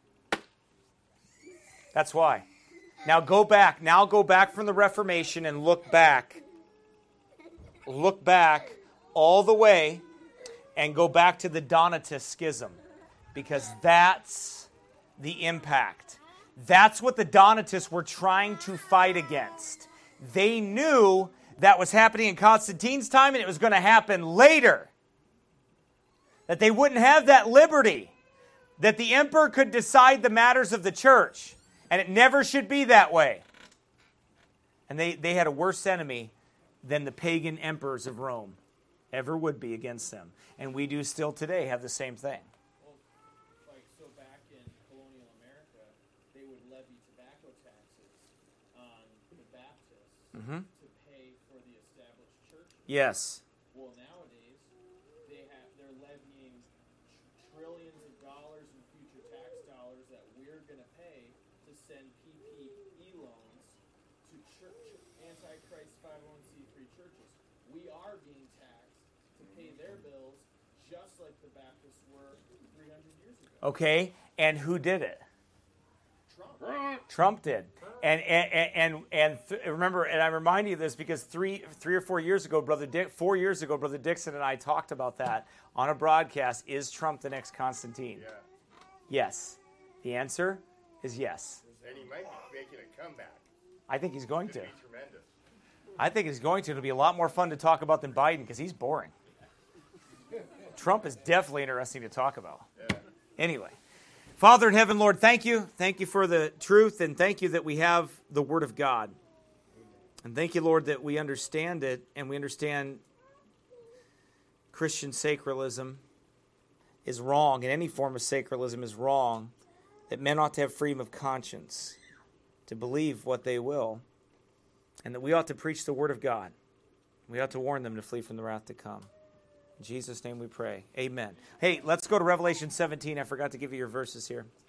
That's why. Now go back. Now go back from the Reformation and look back. Look back all the way and go back to the Donatist schism. Because that's the impact. That's what the Donatists were trying to fight against. They knew that was happening in Constantine's time, and it was going to happen later. That they wouldn't have that liberty. That the emperor could decide the matters of the church. And it never should be that way. And they, they had a worse enemy than the pagan emperors of Rome ever would be against them. And we do still today have the same thing. Well, like, so back in colonial America, they would levy tobacco taxes on the Baptists Mm-hmm. to pay for the established churches. Yes. Well, nowadays, they have, they're levying tr- trillions of dollars in future tax dollars that we're going to pay to send P P P loans to church, anti-Christ five oh one c three churches. We are being taxed to pay their bills just like the Baptists were three hundred years ago. Okay, and who did it? Trump. Trump did. And and and, and th- remember, and I remind you of this because three three or four years ago, Brother Dick, four years ago, Brother Dixon and I talked about that on a broadcast. Is Trump the next Constantine? Yeah. Yes. The answer is yes. And he might be making a comeback. I think he's going It's to. going to be tremendous. I think he's going to. It'll be a lot more fun to talk about than Biden because he's boring. Trump is definitely interesting to talk about. Yeah. Anyway. Father in heaven, Lord, thank you. Thank you for the truth, and thank you that we have the Word of God. And thank you, Lord, that we understand it, and we understand Christian sacralism is wrong, and any form of sacralism is wrong, that men ought to have freedom of conscience to believe what they will, and that we ought to preach the Word of God. We ought to warn them to flee from the wrath to come. In Jesus' name we pray. Amen. Hey, let's go to Revelation seventeen. I forgot to give you your verses here.